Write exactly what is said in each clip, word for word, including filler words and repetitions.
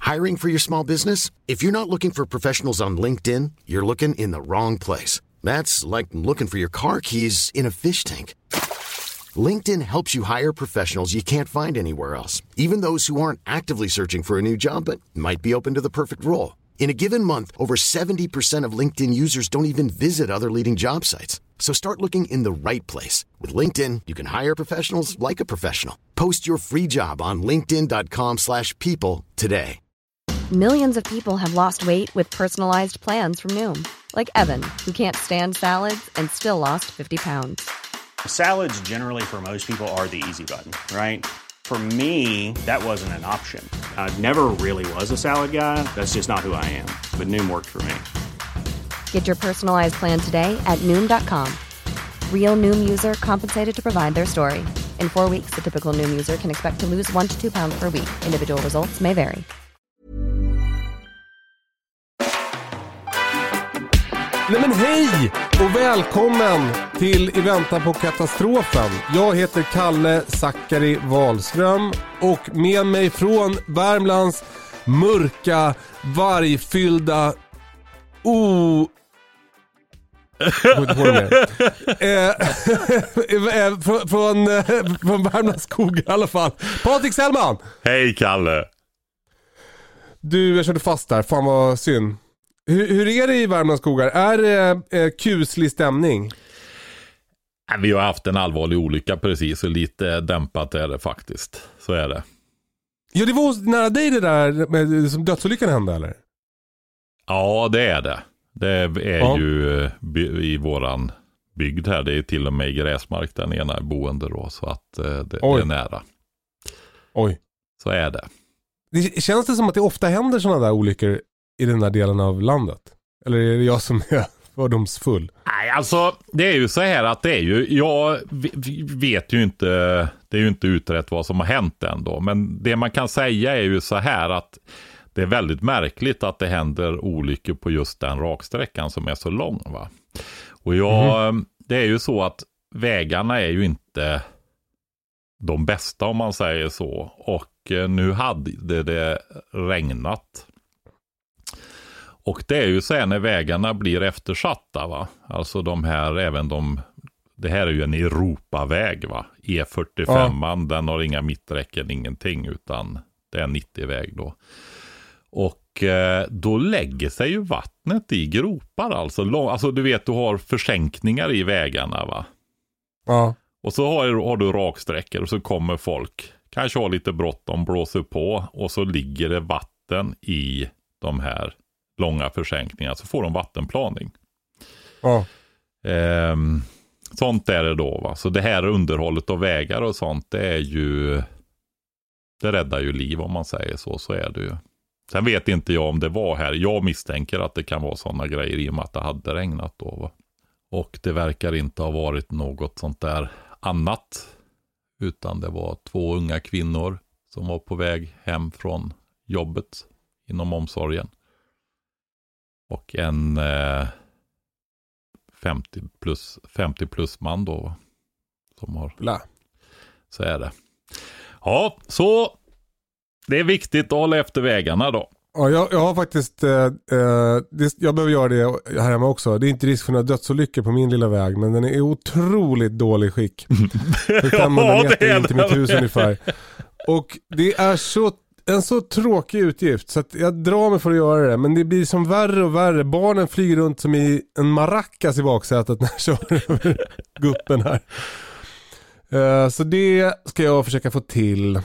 Hiring for your small business? If you're not looking for professionals on LinkedIn, you're looking in the wrong place. That's like looking for your car keys in a fish tank. LinkedIn helps you hire professionals you can't find anywhere else, even those who aren't actively searching for a new job but might be open to the perfect role. In a given month, over seventy percent of LinkedIn users don't even visit other leading job sites. So start looking in the right place. With LinkedIn, you can hire professionals like a professional. Post your free job on linkedin dot com slash people today. Millions of people have lost weight with personalized plans from Noom. Like Evan, who can't stand salads and still lost fifty pounds. Salads generally for most people are the easy button, right? For me, that wasn't an option. I never really was a salad guy. That's just not who I am. But Noom worked for me. Get your personalized plan today at noom dot com. Real Noom user compensated to provide their story. In four weeks, the typical Noom user can expect to lose one to two pounds per week. Individual results may vary. Nej men hej och välkommen till I väntan på katastrofen. Jag heter Kalle Zackari Wahlström och med mig från Värmlands mörka, vargfyllda o... eh, från, från, från Värmlands skog i alla fall. Patrik Sellman. Hej Kalle. Du, jag körde fast där, fan vad synd. Hur, hur är det i Värmlands skogar? Är det eh, kuslig stämning? Vi har haft en allvarlig olycka precis och lite dämpat är det faktiskt. Så är det. Ja, det var nära dig det där med, som dödsolyckan hände, eller? Ja, det är det. Det är ja. ju i våran bygd här. Det är till och med i gräsmark där ena boende då. Så att det, det är nära. Oj. Så är det. det. Känns det som att det ofta händer sådana där olyckor i den här delen av landet? Eller är det jag som är fördomsfull? Nej, alltså det är ju så här att det är ju, jag vet ju inte, det är ju inte utrett vad som har hänt ändå, men det man kan säga är ju så här att det är väldigt märkligt att det händer olyckor på just den raksträckan som är så lång, va? Och jag, mm. det är ju så att vägarna är ju inte de bästa om man säger så, och nu hade det, det regnat. Och det är ju så här när vägarna blir eftersatta, va? Alltså de här, även de, det här är ju en Europaväg, va? E fyrtiofem, ja. Den har inga mitträcken, ingenting, utan det är en nittio-väg då. Och eh, då lägger sig ju vattnet i gropar, alltså. Lång, alltså du vet, du har försänkningar i vägarna, va? Ja. Och så har, har du raksträckor och så kommer folk, kanske har lite bråttom, blåser på och så ligger det vatten i de här långa försänkningar, så får de vattenplaning. Ja. Ehm, sånt är det då, va? Så det här underhållet av vägar och sånt, det är ju, det räddar ju liv om man säger så, så är det ju. Sen vet inte jag om det var här. Jag misstänker att det kan vara sådana grejer i och med att det hade regnat då, va? Och det verkar inte ha varit något sånt där annat, utan det var två unga kvinnor som var på väg hem från jobbet inom omsorgen. Och en eh, femtio plus, femtio plus man då, som har... La. Så är det. Ja, så det är viktigt att hålla efter vägarna då. Ja, jag, jag har faktiskt eh, eh, det, jag behöver göra det här hemma också. Det är inte risk för några dödsolyckor på min lilla väg, men den är i otroligt dålig skick. För femhundra ja, meter in till mitt hus ungefär. Och det är så en så tråkig utgift så att jag drar mig för att göra det, men det blir som värre och värre. Barnen flyger runt som i en maracas i baksätet när jag kör över guppen här. Uh, så det ska jag försöka få till.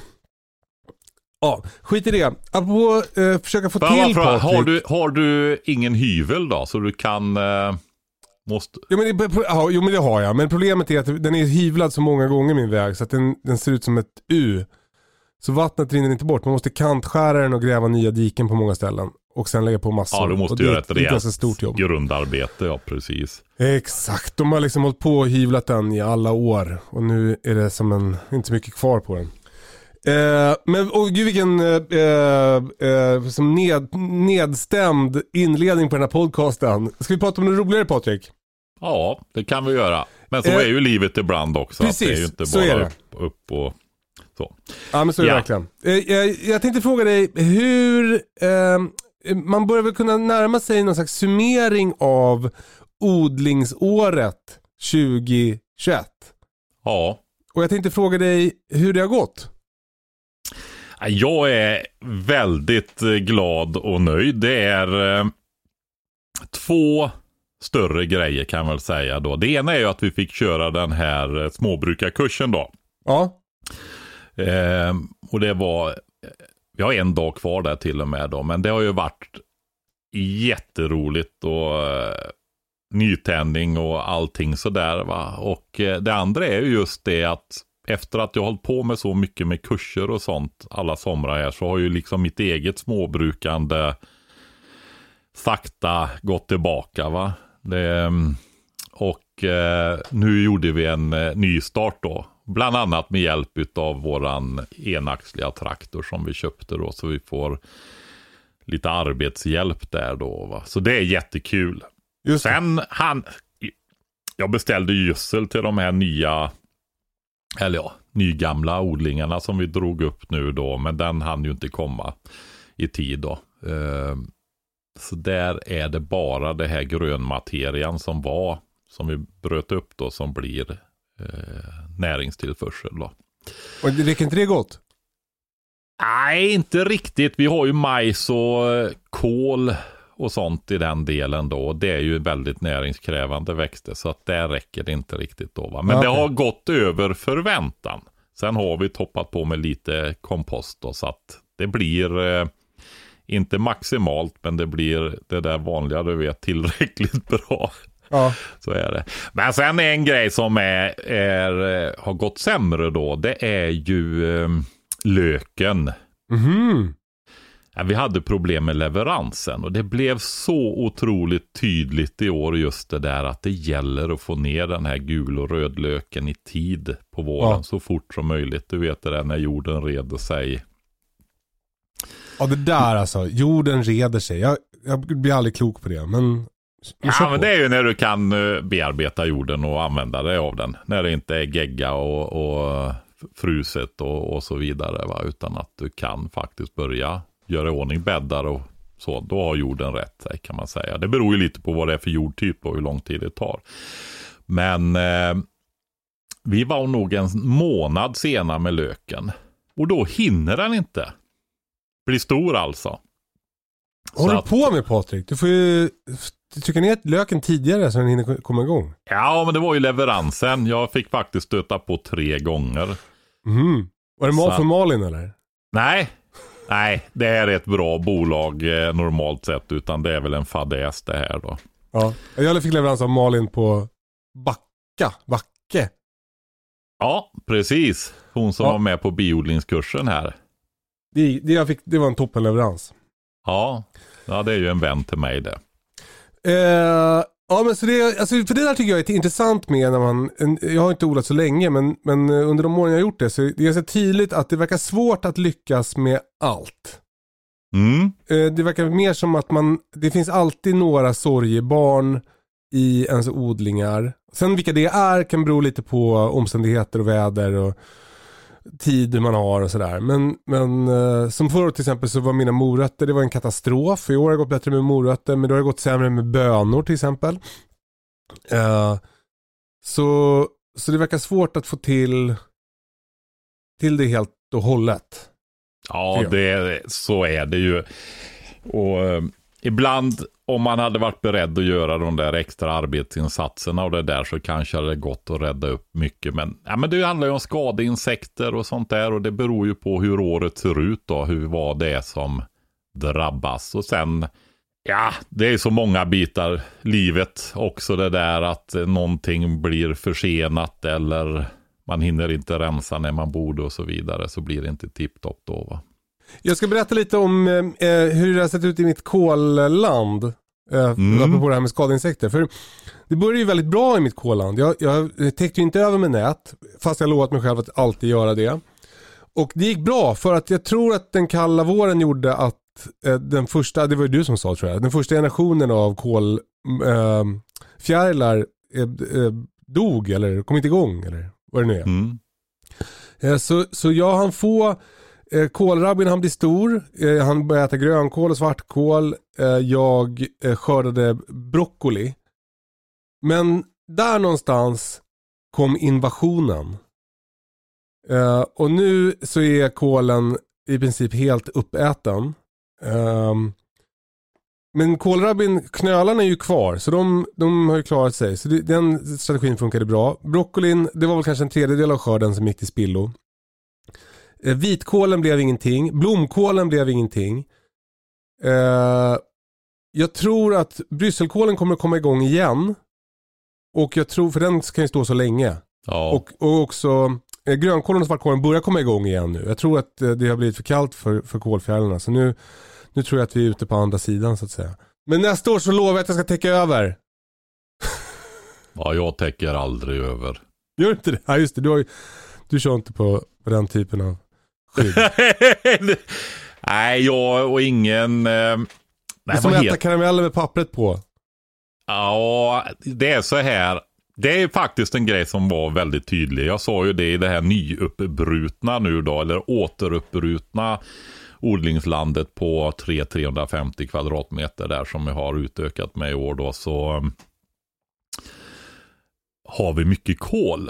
Ja, skit i det. Apropå uh, försöka få Bara till fråga, har, du, har du ingen hyvel då så du kan uh, måste... Ja, men det, ja, jo men det har jag. Men problemet är att den är hyvlad så många gånger min väg så att den, den ser ut som ett U. Så vattnet rinner inte bort. Man måste kantskära den och gräva nya diken på många ställen. Och sen lägga på massor. Ja, du måste och göra ett rejält stort jobb. Grundarbete, ja precis. Exakt, de har liksom hållit på och hyvlat den i alla år. Och nu är det som en, inte så mycket kvar på den. Eh, men och gud vilken eh, eh, som ned, nedstämd inledning på den här podcasten. Ska vi prata om det roligare, Patrik? Ja, det kan vi göra. Men så eh, är ju livet ibland också. Precis, att det är ju inte så bara är det. Upp, upp och... då. Ja, men så är det Ja. verkligen. Eh, Jag, jag tänkte fråga dig hur eh, man börjar väl kunna närma sig någon slags summering av odlingsåret tjugohundratjugoett. Ja. Och jag tänkte fråga dig hur det har gått. Jag är väldigt glad och nöjd. Det är eh, två större grejer kan man väl säga då. Det ena är ju att vi fick köra den här småbrukarkursen då. Ja. Eh, och det var, vi har en dag kvar där till och med då. Men det har ju varit jätteroligt och eh, nytändning och allting sådär va. Och eh, det andra är ju just det att efter att jag har hållit på med så mycket med kurser och sånt alla somrar här, så har ju liksom mitt eget småbrukande sakta gått tillbaka va. Det, och eh, nu gjorde vi en eh, ny start då. Bland annat med hjälp av våran enaxliga traktor som vi köpte då. Så vi får lite arbetshjälp där då va. Så det är jättekul. Just det. Sen han, jag beställde gödsel till de här nya, eller ja, nygamla odlingarna som vi drog upp nu då. Men den hann ju inte komma i tid då. Uh, så där är det bara det här grönmaterian som var, som vi bröt upp då, som blir uh, näringstillförsel då. Och det räcker inte det gott? Nej, inte riktigt. Vi har ju majs och kål och sånt i den delen då. Det är ju väldigt näringskrävande växter, så att där räcker det inte riktigt då va. Men okay. Det har gått över förväntan. Sen har vi toppat på med lite kompost då, så att det blir eh, inte maximalt, men det blir det där vanliga, du vet, tillräckligt bra. Ja. Så är det. Men sen en grej som är, är, har gått sämre då, det är ju eh, löken. Mhm. Ja, vi hade problem med leveransen och det blev så otroligt tydligt i år just det där att det gäller att få ner den här gul- och rödlöken i tid på våren ja. så fort som möjligt. Du vet det där när jorden reder sig. Ja, det där alltså. Jorden reder sig. Jag, jag blir aldrig klok på det, men... Ja, men det är ju när du kan bearbeta jorden och använda dig av den. När det inte är gegga och, och fruset och, och så vidare va? Utan att du kan faktiskt börja göra i ordning bäddar och så, då har jorden rätt kan man säga. Det beror ju lite på vad det är för jordtyp och hur lång tid det tar. Men eh, vi var nog en månad senare med löken. Och då hinner den inte bli stor alltså. Vad håller du att, på med, Patrik? Du får ju trycka ner löken tidigare så den hinner komma igång. Ja, men det var ju leveransen. Jag fick faktiskt stöta på tre gånger. Mm. Var det mat Så. för Malin eller? Nej. Nej, det är ett bra bolag eh, normalt sett, utan det är väl en fadäs det här då. Ja, jag fick leverans av Malin på Backa, Backe. Ja, precis. Hon som ja. var med på biodlingskursen här. Det, det, jag fick, det var en toppenleverans. Ja, ja, det är ju en vän till mig det. Eh, ja, men så det, alltså, för det där tycker jag är intressant med när man, jag har inte odlat så länge, men, men under de åren jag har gjort det så det är så tydligt att det verkar svårt att lyckas med allt. Mm. Eh, det verkar mer som att man, det finns alltid några sorgebarn i ens odlingar. Sen vilka det är kan bero lite på omständigheter och väder och tid man har och sådär. Men, men eh, som förra året till exempel så var mina morötter, det var en katastrof. I år har det gått bättre med morötter, men då har det gått sämre med bönor till exempel. Eh, så, så det verkar svårt att få till till det helt och hållet. Ja, det, så är det ju. Och eh, ibland om man hade varit beredd att göra de där extra arbetsinsatserna och det där, så kanske hade det gått att rädda upp mycket. Men, ja, men det handlar ju om skadeinsekter och sånt där, och det beror ju på hur året ser ut då, hur vad det är som drabbas. Och sen, ja, det är så många bitar livet också, det där att någonting blir försenat eller man hinner inte rensa när man borde och så vidare, så blir det inte tipptopp då va. Jag ska berätta lite om eh, hur det har sett ut i mitt kolland. Eh, mm. Apropå det här med skadeinsekter. För det började ju väldigt bra i mitt kolland. Jag, jag täckte ju inte över med nät, fast jag lovat mig själv att alltid göra det. Och det gick bra, för att jag tror att den kalla våren gjorde att eh, den första, det var ju du som sa tror jag, den första generationen av kolfjärilar eh, eh, dog eller kom inte igång eller vad det nu är. Mm. Eh, så, så jag han få eh, kålrabbin, han blir stor. Eh, han börjar äta grönkål och svartkål. Eh, jag eh, skördade broccoli. Men där någonstans kom invasionen. Uh, och nu så är kålen i princip helt uppäten. Um, men kålrabbin, knölarna är ju kvar. Så de, de har ju klarat sig. Så det, den strategin funkade bra. Broccolin, det var väl kanske en tredjedel av skörden som gick till spillo. Uh, vitkålen blev ingenting. Blomkålen blev ingenting. Uh, jag tror att brysselkålen kommer att komma igång igen. Och jag tror, för den kan ju stå så länge. Ja. Och, och också eh, grönkålen och svartkålen börjar komma igång igen nu. Jag tror att eh, det har blivit för kallt för, för kolfjärilarna. Så nu, nu tror jag att vi är ute på andra sidan så att säga. Men nästa år så lovar jag att jag ska täcka över. Ja, jag täcker aldrig över. Gör inte det? Ja, just det. Du, har ju, du kör inte på, på den typen av skydd. Nej, jag och ingen... Eh, nej, det är som att äta karameller med pappret på. Ja, det är så här. Det är faktiskt en grej som var väldigt tydlig. Jag sa ju det i det här nyuppbrutna nu då, eller återuppbrutna odlingslandet på tre till trehundrafemtio kvadratmeter där som jag har utökat med i år då, så um, har vi mycket kål.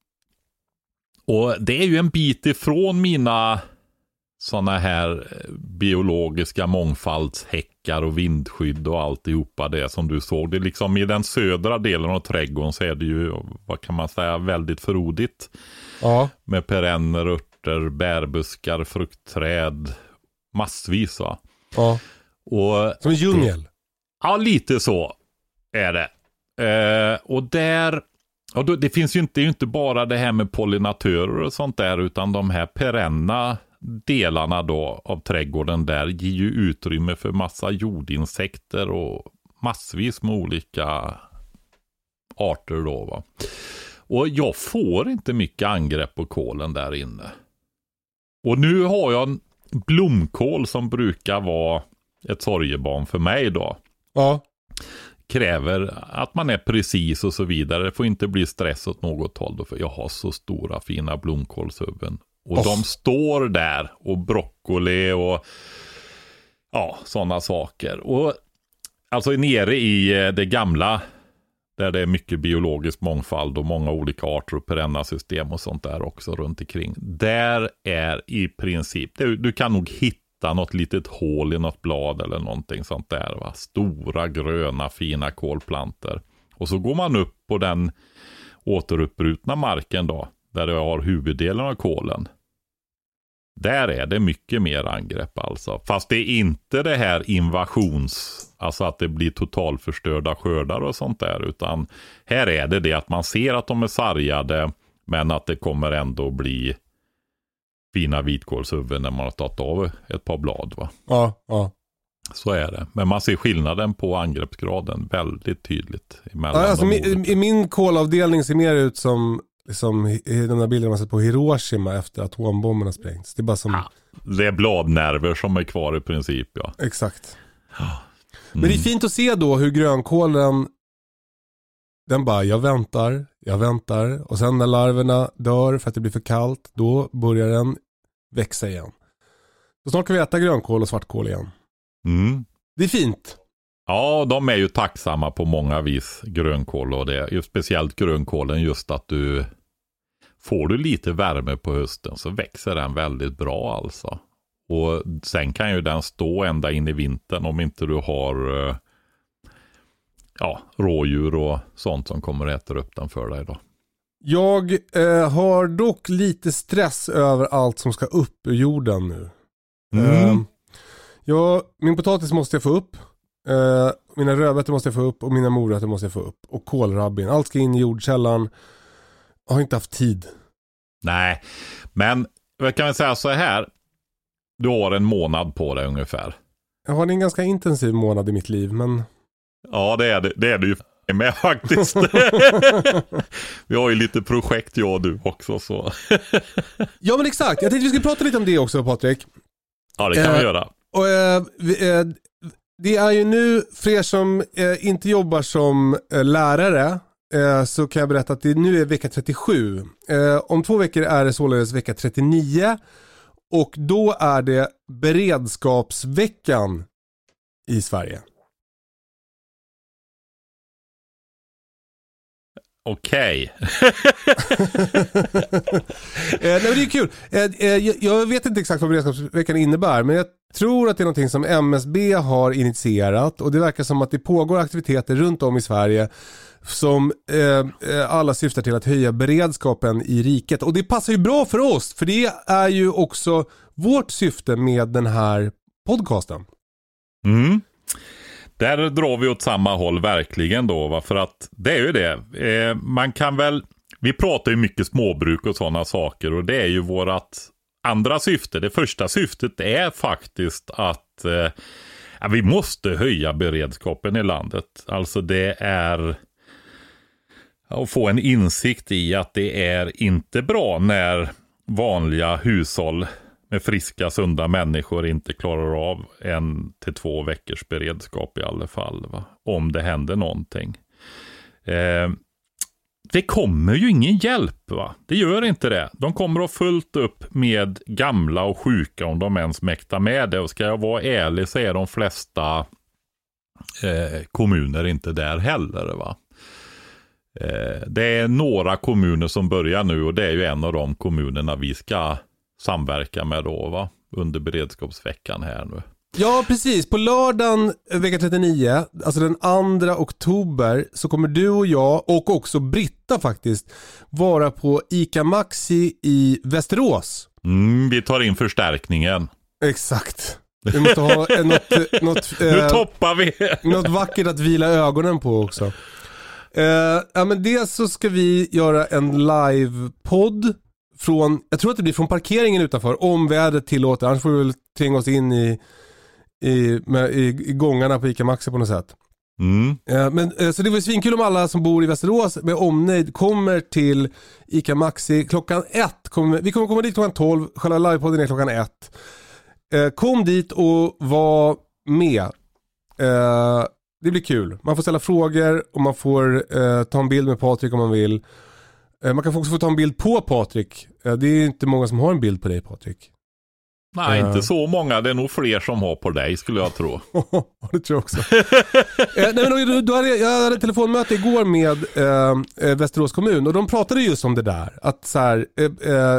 Och det är ju en bit ifrån mina sådana här biologiska mångfaldshäckar och vindskydd och alltihopa det som du såg. Det är liksom i den södra delen av trädgården så är det ju, vad kan man säga, väldigt frodigt. Ja. Med perenner, örter, bärbuskar, fruktträd, massvis va. Ja. Och som en djungel. Ja, lite så är det. Eh, och där, och då, det finns ju inte, det är ju inte bara det här med pollinatörer och sånt där, utan de här perenna delarna då av trädgården där ger ju utrymme för massa jordinsekter och massvis med olika arter då va. Och jag får inte mycket angrepp på kålen där inne. Och nu har jag en blomkål som brukar vara ett sorgebarn för mig då. Ja. Kräver att man är precis och så vidare. Det får inte bli stress åt något håll då, för jag har så stora fina blomkålshuvuden. Och oh. de står där och broccoli och ja, sådana saker. Och alltså nere i det gamla där det är mycket biologisk mångfald och många olika arter och perenna system och sånt där också runt omkring. Där är i princip, du, du kan nog hitta något litet hål i något blad eller någonting sånt där va. Stora gröna fina kolplanter. Och så går man upp på den återuppbrutna marken då. Där jag har huvuddelen av kålen. Där är det mycket mer angrepp alltså. Fast det är inte det här invasions, alltså att det blir totalförstörda skördar och sånt där. Utan här är det det att man ser att de är sargade, men att det kommer ändå bli fina vitkålshuvuden när man har tagit av ett par blad va. Ja, ja. Så är det. Men man ser skillnaden på angreppsgraden väldigt tydligt. Ja, alltså, i, I min kolavdelning ser mer ut som liksom i de där bilderna man sett på Hiroshima efter att atombomberna har sprängts. Det är bara som... Ja, det är bladnerver som är kvar i princip, ja. Exakt. Mm. Men det är fint att se då hur grönkålen, den bara, jag väntar, jag väntar. Och sen när larverna dör för att det blir för kallt, då börjar den växa igen. Så snart kan vi äta grönkål och svartkål igen. Mm. Det är fint. Ja, de är ju tacksamma på många vis, grönkål och det. Just speciellt grönkålen, just att du får du lite värme på hösten så växer den väldigt bra alltså. Och sen kan ju den stå ända in i vintern om inte du har ja, rådjur och sånt som kommer att äta upp den för dig då. Jag eh, har dock lite stress över allt som ska upp ur jorden nu. Mm. Eh, ja, min potatis måste jag få upp. Uh, mina rödbetor måste jag få upp och mina morötter måste jag få upp och kålrabbin, allt ska in i jordkällan. Jag har inte haft tid. Nej, men jag kan väl säga så här, du har en månad på dig ungefär. Jag har en ganska intensiv månad i mitt liv, men ja, det är det, det är det ju med faktiskt. Vi har ju lite projekt jag och du också så. Ja, men exakt, jag tänkte vi skulle prata lite om det också, Patrik. Ja, det kan uh, vi göra. Och uh, vi, uh, det är ju nu, för er som eh, inte jobbar som eh, lärare eh, så kan jag berätta att det nu är vecka trettiosju. Eh, om två veckor är det således vecka trettionio. Och då är det beredskapsveckan i Sverige. Okej. eh, nej, men det är kul. Eh, eh, jag, jag vet inte exakt vad beredskapsveckan innebär, men jag tror att det är någonting som M S B har initierat, och det verkar som att det pågår aktiviteter runt om i Sverige som eh, alla syftar till att höja beredskapen i riket. Och det passar ju bra för oss, för det är ju också vårt syfte med den här podcasten. Mm. Där drar vi åt samma håll verkligen då, va? För att det är ju det. Eh, man kan väl, vi pratar ju mycket småbruk och sådana saker, och det är ju vårat andra syfte. Det första syftet är faktiskt att eh, ja, vi måste höja beredskapen i landet. Alltså det är att få en insikt i att det är inte bra när vanliga hushåll med friska, sunda människor inte klarar av en till två veckors beredskap i alla fall, va? Om det händer någonting. Eh, det kommer ju ingen hjälp, va? Det gör inte det. De kommer att fullt upp med gamla och sjuka om de ens mäktar med det. Och ska jag vara ärlig så är de flesta eh, kommuner inte där heller, va? Eh, det är några kommuner som börjar nu, och det är ju en av de kommunerna vi ska samverka med då, va? Under beredskapsveckan här nu. Ja, precis. På lördagen vecka trettionio, alltså den andra oktober, så kommer du och jag, och också Britta faktiskt, vara på ICA Maxi i Västerås. Mm, vi tar in förstärkningen. Exakt. Vi måste ha eh, något, något, eh, nu toppar vi. något vackert att vila ögonen på också. Eh, ja, men dels så ska vi göra en live-podd från, jag tror att det blir från parkeringen utanför, om vädret tillåter. Annars får vi väl tvinga oss in i I, med, i, i gångarna på ICA Maxi på något sätt. Mm. Eh, men, eh, så det var svinkul om alla som bor i Västerås med omnejd kommer till ICA Maxi klockan ett. Kommer, vi kommer komma dit klockan tolv. Själva livepodden är klockan ett. Eh, kom dit och var med. Eh, det blir kul. Man får ställa frågor och man får eh, ta en bild med Patrik om man vill. Eh, man kan också få ta en bild på Patrik. Eh, det är inte många som har en bild på dig, Patrik. Nej, uh. inte så många. Det är nog fler som har på dig, skulle jag tro. Det tror jag också. eh, nej, men då hade jag, jag hade ett telefonmöte igår med eh, Västerås kommun, och de pratade just om det där. Att så här, eh, eh,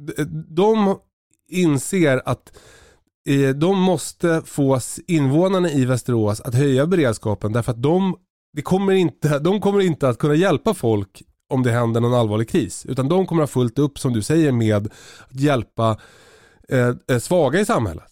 de inser att eh, de måste få invånarna i Västerås att höja beredskapen, därför att de, det kommer inte, de kommer inte att kunna hjälpa folk om det händer någon allvarlig kris. Utan de kommer att ha fullt upp, som du säger, med att hjälpa Eh, svaga i samhället.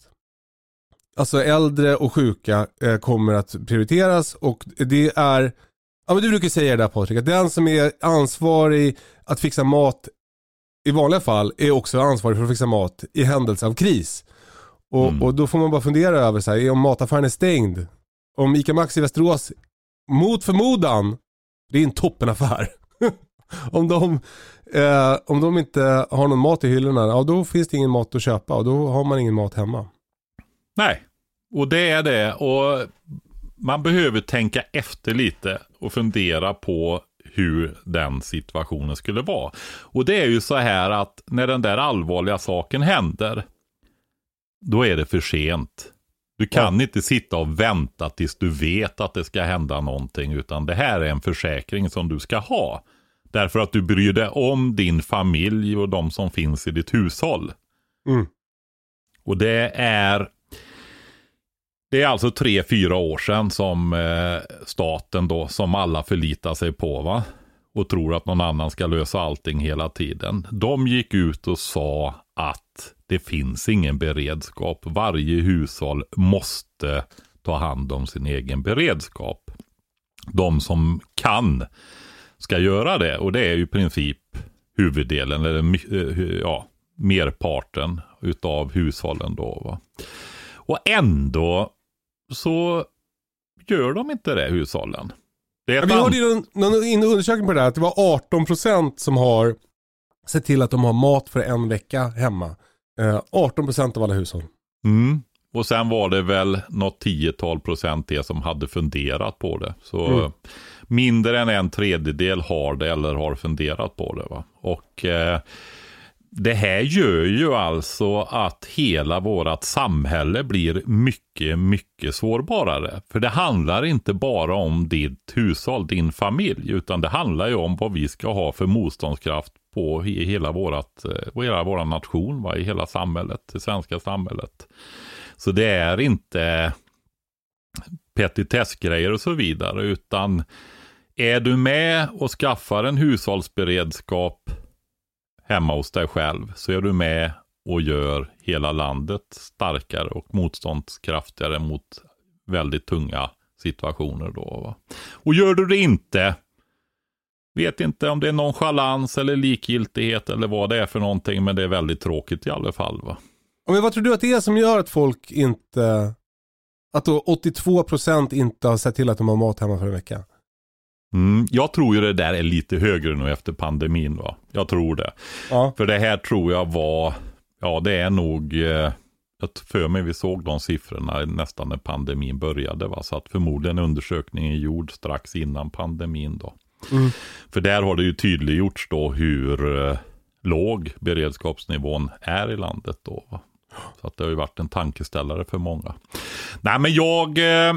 Alltså äldre och sjuka eh, kommer att prioriteras, och det är, ja, men du brukar säga det där, Patrik, att den som är ansvarig att fixa mat i vanliga fall är också ansvarig för att fixa mat i händelse av kris. Och, mm. och då får man bara fundera över så här, om mataffären är stängd, om ICA Maxi i Västerås mot förmodan, det är en toppenaffär. Om de, eh, om de inte har någon mat i hyllorna, ja, då finns det ingen mat att köpa, och då har man ingen mat hemma. Nej, och det är det. Och man behöver tänka efter lite och fundera på hur den situationen skulle vara. Och det är ju så här att när den där allvarliga saken händer, då är det för sent. Du kan ja. inte sitta och vänta tills du vet att det ska hända någonting, utan det här är en försäkring som du ska ha. Därför att du bryr dig om din familj och de som finns i ditt hushåll. Mm. Och det är det är alltså tre, fyra år sedan som eh, staten då, som alla förlitar sig på, va? Och tror att någon annan ska lösa allting hela tiden. De gick ut och sa att det finns ingen beredskap. Varje hushåll måste ta hand om sin egen beredskap. De som kan ska göra det, och det är ju i princip huvuddelen eller ja, merparten utav hushållen då, va? Och ändå så gör de inte det, hushållen. Det är ja, vi hörde ju någon, någon undersökning på det där, att det var arton procent som har sett till att de har mat för en vecka hemma. Eh, arton procent av alla hushåll. Mm. och sen var det väl något tiotal procent det som hade funderat på det. Så mm. mindre än en tredjedel har det eller har funderat på det. Va? Och eh, det här gör ju alltså att hela vårat samhälle blir mycket, mycket sårbarare. För det handlar inte bara om ditt hushåll, din familj, utan det handlar ju om vad vi ska ha för motståndskraft på hela vårat, hela våran nation, va? I hela samhället, det svenska samhället. Så det är inte petitessgrejer och så vidare, utan är du med och skaffar en hushållsberedskap hemma hos dig själv, så är du med och gör hela landet starkare och motståndskraftigare mot väldigt tunga situationer då. Va? Och gör du det inte, vet inte om det är nonchalans eller likgiltighet eller vad det är för någonting, men det är väldigt tråkigt i alla fall. Va? Men vad tror du att det är som gör att folk inte, att då åttiotvå procent inte har sett till att de har mat hemma för en vecka? Mm, jag tror ju det där är lite högre nu efter pandemin, va? Jag tror det. Ja. För det här tror jag var, ja det är nog, eh, för mig vi såg de siffrorna nästan när pandemin började, va? Så att förmodligen undersökningen är gjord strax innan pandemin då. Mm. För där har det ju tydliggjorts då hur eh, låg beredskapsnivån är i landet då, va? Så att det har ju varit en tankeställare för många. Nej men jag... Eh,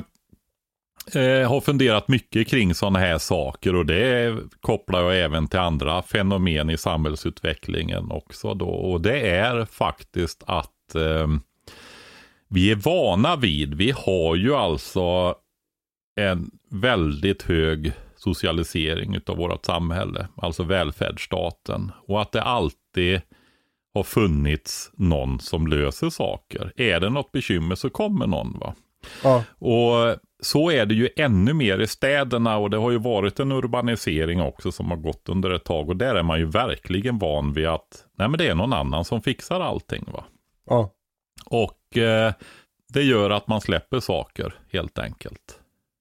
Eh, har funderat mycket kring sådana här saker, och det kopplar jag även till andra fenomen i samhällsutvecklingen också då, och det är faktiskt att eh, vi är vana vid, vi har ju alltså en väldigt hög socialisering utav vårt samhälle, alltså välfärdsstaten, och att det alltid har funnits någon som löser saker. Är det något bekymmer så kommer någon, va? Ja. Och så är det ju ännu mer i städerna, och det har ju varit en urbanisering också som har gått under ett tag, och där är man ju verkligen van vid att nej men det är någon annan som fixar allting, va? Ja. Och eh, det gör att man släpper saker helt enkelt.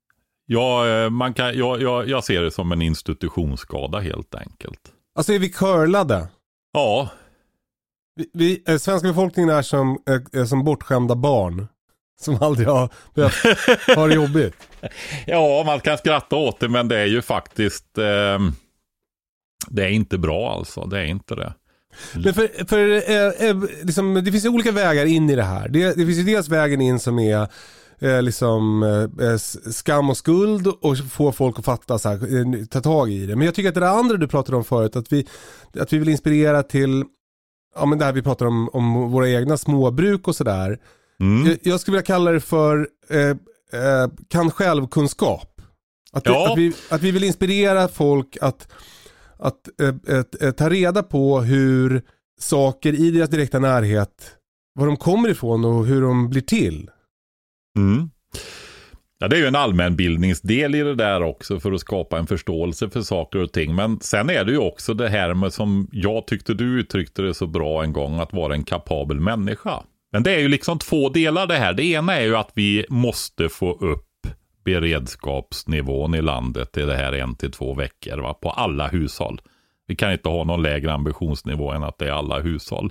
Ja, man kan, jag, jag, jag ser det som en institutionsskada helt enkelt. Alltså är vi curlade? Ja. Vi, vi, äh, svenska befolkningen är som, äh, som bortskämda barn. Som aldrig har behövt ha det jobbigt. Ja, man kan skratta åt det, men det är ju faktiskt eh, det är inte bra alltså, det är inte det. Men för, för eh, eh, liksom, det finns ju olika vägar in i det här. Det, det finns ju dels vägen in som är eh, liksom eh, skam och skuld och få folk att fatta så här, eh, ta tag i det. Men jag tycker att det andra du pratade om förut, att vi, att vi vill inspirera till, ja men det här vi pratar om, om våra egna småbruk och sådär. Mm. Jag, jag skulle vilja kalla det för eh, eh, kan självkunskap. Att, ja. att, vi, att vi vill inspirera folk att, att eh, eh, ta reda på hur saker i deras direkta närhet, var de kommer ifrån och hur de blir till. Mm. Ja, det är ju en allmänbildningsdel i det där också, för att skapa en förståelse för saker och ting. Men sen är det ju också det här med, som jag tyckte du uttryckte det så bra en gång, att vara en kapabel människa. Men det är ju liksom två delar det här. Det ena är ju att vi måste få upp beredskapsnivån i landet till det här en till två veckor, va? På alla hushåll. Vi kan inte ha någon lägre ambitionsnivå än att det är alla hushåll.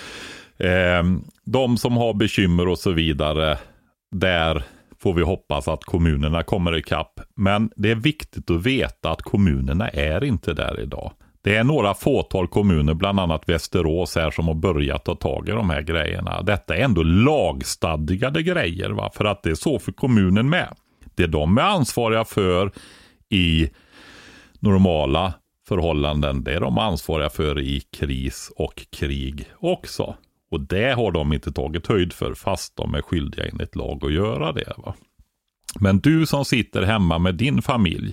Eh, de som har bekymmer och så vidare, där får vi hoppas att kommunerna kommer ikapp. Men det är viktigt att veta att kommunerna är inte där idag. Det är några fåtal kommuner, bland annat Västerås här, som har börjat ta tag i de här grejerna. Detta är ändå lagstadgade grejer, va? För att det är så för kommunen med. Det de är ansvariga för i normala förhållanden, det är de ansvariga för i kris och krig också. Och det har de inte tagit höjd för, fast de är skyldiga enligt lag att göra det, va? Men du som sitter hemma med din familj,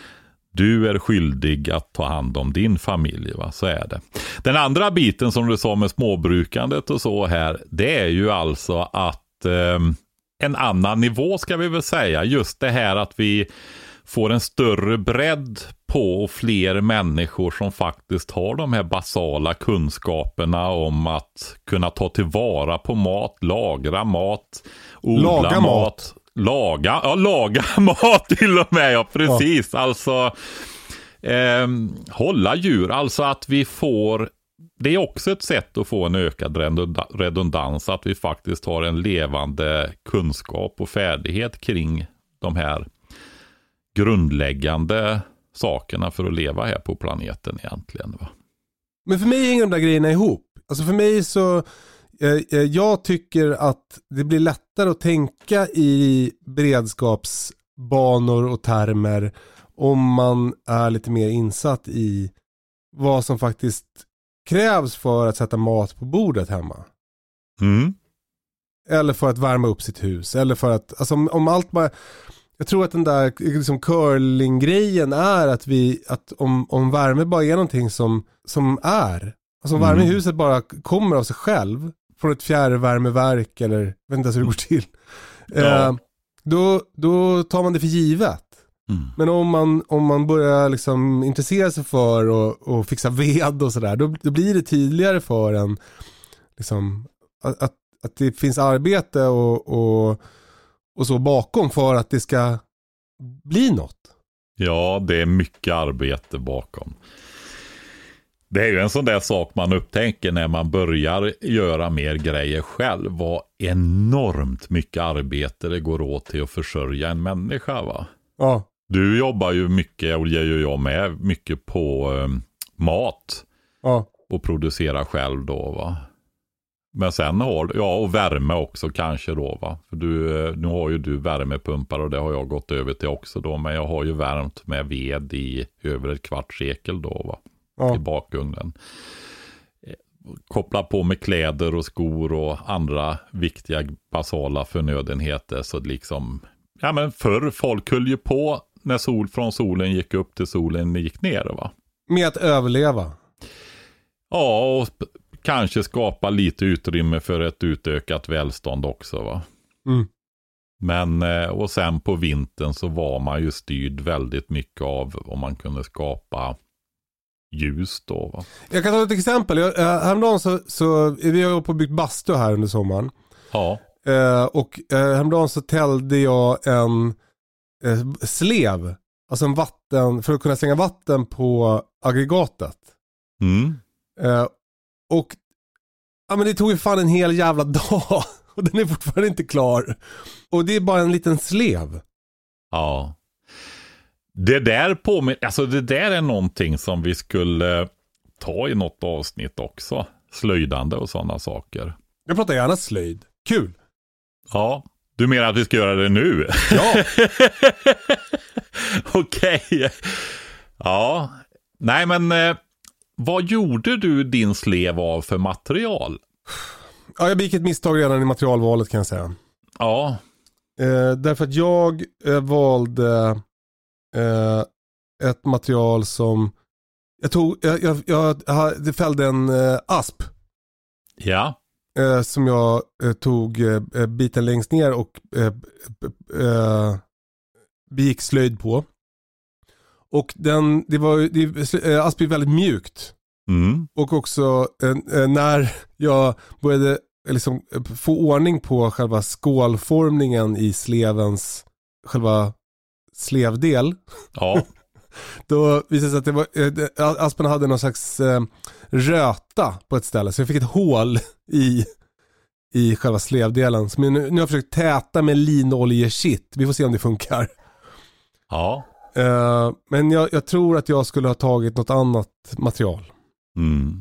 du är skyldig att ta hand om din familj, va? Så är det. Den andra biten som du sa med småbrukandet och så här, det är ju alltså att eh, en annan nivå ska vi väl säga. Just det här att vi får en större bredd på fler människor som faktiskt har de här basala kunskaperna om att kunna ta tillvara på mat, lagra mat, odla laga mat. mat. Laga, ja laga mat till och med, ja precis. Ja. Alltså eh, hålla djur, alltså att vi får det är också ett sätt att få en ökad redundans, att vi faktiskt har en levande kunskap och färdighet kring de här grundläggande sakerna för att leva här på planeten egentligen. Va? Men för mig hänger de där grejerna ihop. Alltså för mig så, eh, jag tycker att det blir lättare att tänka i beredskapsbanor och termer om man är lite mer insatt i vad som faktiskt krävs för att sätta mat på bordet hemma. Mm. Eller för att värma upp sitt hus. Eller för att, alltså om, om allt bara... Jag tror att den där liksom curling-grejen är att vi, att om, om värme bara är någonting som, som är. Alltså om värme i huset bara kommer av sig själv från ett fjärrvärmeverk eller, jag vet inte ens hur det går till. Ja. Eh, då, då tar man det för givet. Mm. Men om man, om man börjar liksom intressera sig för och, och fixa ved och sådär, då, då blir det tydligare för en liksom, att, att, att det finns arbete och, och, och så bakom för att det ska bli något. Ja, det är mycket arbete bakom. Det är ju en sån där sak man upptänker när man börjar göra mer grejer själv. Vad enormt mycket arbete det går åt till att försörja en människa, va? Ja. Du jobbar ju mycket, och det gör ju jag med, mycket på um, mat. Ja. Och producera själv då, va? Men sen har ja, och värme också kanske då, va? För du, nu har ju du värmepumpar och det har jag gått över till också då. Men jag har ju värmt med ved i över ett kvarts sekel då, va? Ja. I bakugnen. Koppla på med kläder och skor och andra viktiga basala förnödenheter. Så liksom, ja men förr folk höll ju på när sol från solen gick upp till solen gick ner, va? Med att överleva. Ja, och kanske skapa lite utrymme för ett utökat välstånd också, va? Mm. Men, och sen på vintern så var man ju styrd väldigt mycket av om man kunde skapa ljus då, va? Jag kan ta ett exempel. Jag, äh, häromdagen så, så vi har ju på byggt bastu här under sommaren. Ja. Äh, och äh, häromdagen så tällde jag en äh, slev. Alltså en vatten, för att kunna slänga vatten på aggregatet. Mm. Äh, och ja, men det tog ju fan en hel jävla dag. Och den är fortfarande inte klar. Och det är bara en liten slev. Ja. Det där på med, alltså det där är någonting som vi skulle ta i något avsnitt också. Slöjdande och sådana saker. Jag pratar gärna slöjd. Kul. Ja, du menar att vi ska göra det nu? Ja. Okej. Okay. Ja. Nej men, eh, vad gjorde du din slev av för material? Ja, jag begick ett misstag redan i materialvalet kan jag säga. Ja. Eh, därför att jag eh, valde eh, ett material som jag tog, jag, jag, jag, jag fällde en eh, asp. Ja. Eh, som jag eh, tog eh, biten längst ner och eh, eh, begick slöjd på. Och den, det var det, eh, asp är väldigt mjukt. Mm. Och också eh, när jag började liksom få ordning på själva skålformningen i slevens själva slevdel. Ja. Då visade det sig att det var, eh, aspen hade någon slags eh, röta på ett ställe. Så jag fick ett hål i, i själva slevdelen. Så nu, nu har jag försökt täta med linolje-shit. Vi får se om det funkar. Ja. Eh, men jag, jag tror att jag skulle ha tagit något annat material. Mm.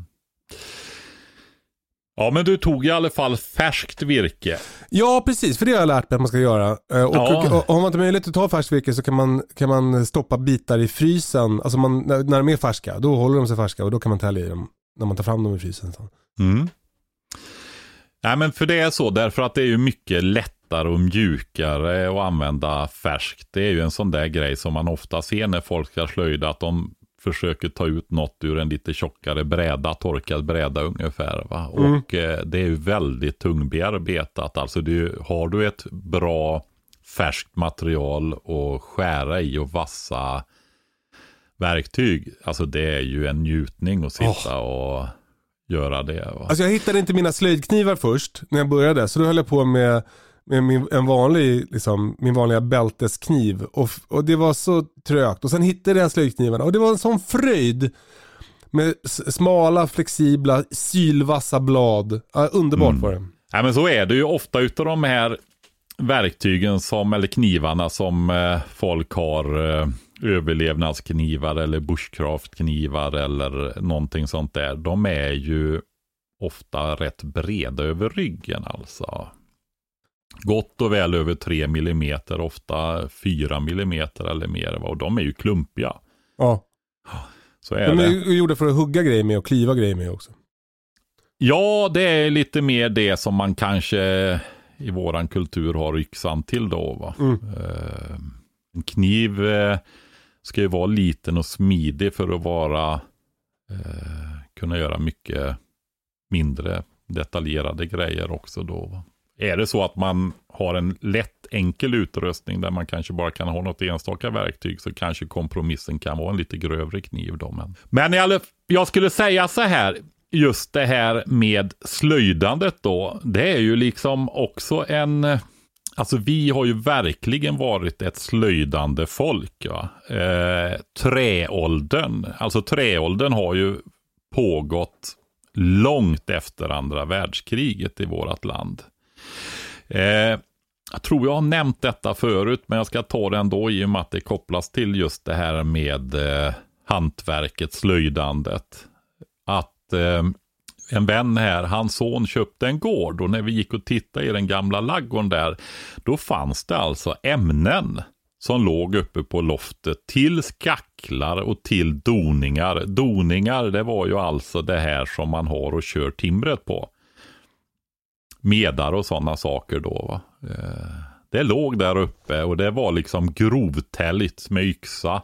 Ja, men du tog i alla fall färskt virke. Ja, precis. För det har jag lärt mig att man ska göra. Och, ja. och, och, och har man inte möjlighet att ta färskt virke så kan man, kan man stoppa bitar i frysen. Alltså man, när, när de är färska, då håller de sig färska och då kan man tälla i dem när man tar fram dem i frysen. Så. Mm. Nej, men för det är så, därför att det är ju mycket lättare och mjukare att använda färskt. Det är ju en sån där grej som man ofta ser när folk ska slöjda, att de försöker ta ut något ur en lite tjockare bräda, torkad bräda ungefär, va? Mm. Och eh, det är ju väldigt tungbearbetat. Alltså du, har du ett bra färskt material att skära i och vassa verktyg, alltså det är ju en njutning att sitta oh. och göra det, va? Alltså jag hittade inte mina slöjdknivar först när jag började, så då höll jag på med med min, en vanlig, liksom, min vanliga bälteskniv och, och det var så trögt och sen hittade jag slöjdknivarna och det var en sån fröjd Med s- smala, flexibla, sylvassa blad. Ja, underbart Mm. var det. Ja, men så är det ju ofta utav de här verktygen som, eller knivarna som eh, folk har, eh, överlevnadsknivar eller bushcraftknivar eller någonting sånt där. De är ju ofta rätt breda över ryggen alltså. Gott och väl över tre millimeter, ofta fyra millimeter eller mer. Och de är ju klumpiga. Ja. Så är De är det. ju gjorda för att hugga grejer med och kliva grejer med också. Ja, det är lite mer det som man kanske i våran kultur har yxan till då. Va? Mm. Eh, en kniv eh, ska ju vara liten och smidig för att vara eh, kunna göra mycket mindre detaljerade grejer också då. Va? Är det så att man har en lätt enkel utrustning där man kanske bara kan ha något enstaka verktyg, så kanske kompromissen kan vara en lite grövre kniv då. Men, men i alla, jag skulle säga så här, just det här med slöjdandet då, det är ju liksom också en, alltså vi har ju verkligen varit ett slöjdande folk. Va? Eh, träåldern, alltså träåldern har ju pågått långt efter andra världskriget i vårt land. Eh, jag tror jag har nämnt detta förut, men jag ska ta det ändå i och med att det kopplas till just det här med eh, hantverket, slöjdandet. Att eh, en vän här, hans son köpte en gård, och när vi gick och tittade i den gamla laggården där, då fanns det alltså ämnen som låg uppe på loftet till skacklar och till doningar. Doningar, det var ju alltså det här som man har och kör timret på. Medar och sådana saker då. Va? Det låg där uppe och det var liksom grovtälligt med yxa.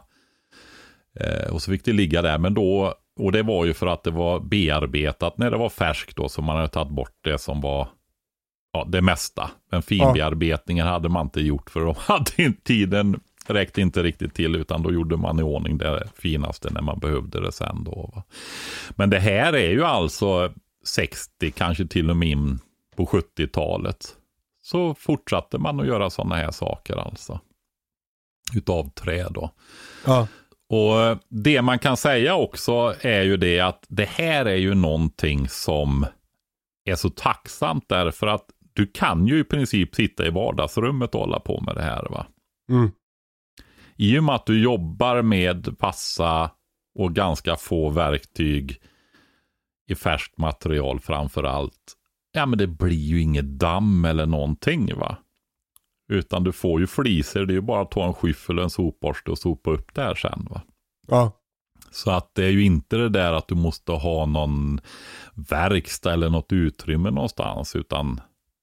Och så fick det ligga där, men då, och det var ju för att det var bearbetat när det var färskt då, så man hade tagit bort det som var, ja, det mesta. Men finbearbetningen hade man inte gjort, för de hade inte tiden, räckte inte riktigt till, utan då gjorde man i ordning det finaste när man behövde det sen då. Va? Men det här är ju alltså sextio, kanske till och med in på sjuttiotalet. Så fortsatte man att göra sådana här saker alltså. Utav trä då. Ja. Och det man kan säga också är ju det att det här är ju någonting som är så tacksamt, därför att du kan ju i princip sitta i vardagsrummet och hålla på med det här, va? Mm. I och med att du jobbar med passa och ganska få verktyg i färskt material framför allt. Ja, men det blir ju inget damm eller någonting, va? Utan du får ju fliser, det är ju bara att ta en skyffel och en sopborste och sopa upp det här sen, va? Ja. Så att det är ju inte det där att du måste ha någon verkstad eller något utrymme någonstans, utan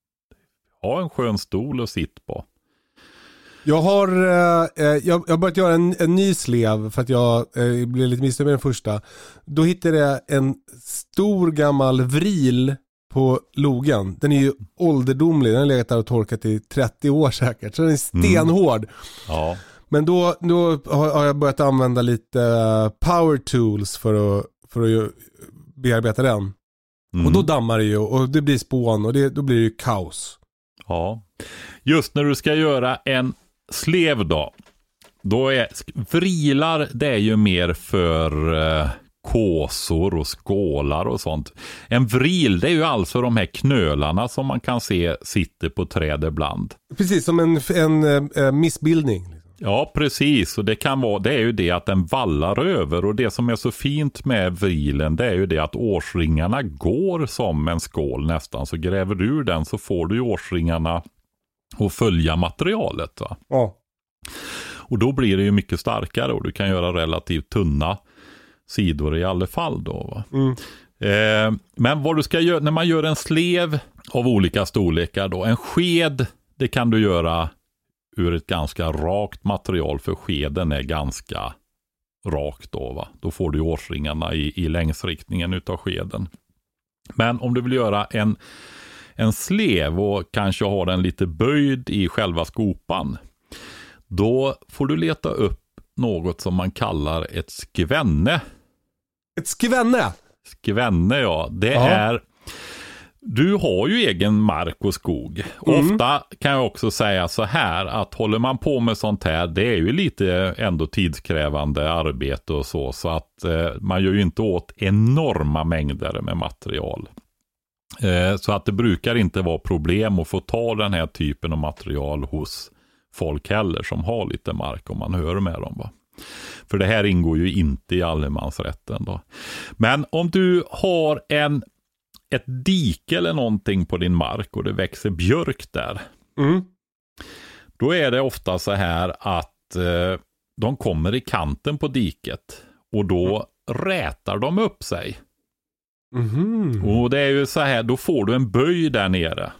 ha en skön stol och sitt på. Jag har, eh, jag, jag har börjat göra en, en ny slev för att jag eh, blev lite missnöjd med den första. Då hittade jag en stor gammal vril på logen. Den är ju ålderdomlig. Den har legat där och torkat i trettio år säkert. Så den är stenhård. Mm. Ja. Men då, då har jag börjat använda lite power tools för att, för att bearbeta den. Mm. Och då dammar det ju och det blir spån och det, då blir det ju kaos. Ja. Just när du ska göra en slev då. Då är vrilar, det är ju mer för eh, kåsor och skålar och sånt. En vril, det är ju alltså de här knölarna som man kan se sitter på träd ibland. Precis, som en, en äh, missbildning. Ja, precis. Och det kan vara, det är ju det att den vallar över. Och det som är så fint med vrilen, det är ju det att årsringarna går som en skål nästan. Så gräver du ur den så får du ju årsringarna att följa materialet, va? Ja. Och då blir det ju mycket starkare och du kan göra relativt tunna sidor i alla fall då, va? Mm. Eh, men vad du ska göra när man gör en slev av olika storlekar då, en sked, det kan du göra ur ett ganska rakt material, för skeden är ganska rakt då, va? Då får du årsringarna i, i längsriktningen utav skeden. Men om du vill göra en, en slev och kanske ha den lite böjd i själva skopan, då får du leta upp något som man kallar ett skvenne. Ett skvenne? Skvenne, ja. Det ja. är Du har ju egen mark och skog. Mm. Ofta kan jag också säga så här att håller man på med sånt här, det är ju lite ändå tidskrävande arbete och så. Så att eh, man gör ju inte åt enorma mängder med material. Eh, så att det brukar inte vara problem att få ta den här typen av material hos folk heller som har lite mark om man hör med dem, va. För det här ingår ju inte i allemansrätten då. Men om du har en ett dike eller någonting på din mark och det växer björk där. Mm. Då är det ofta så här att eh, de kommer i kanten på diket och då mm. rätar de upp sig. Mm. Och det är ju så här, då får du en böj där nere.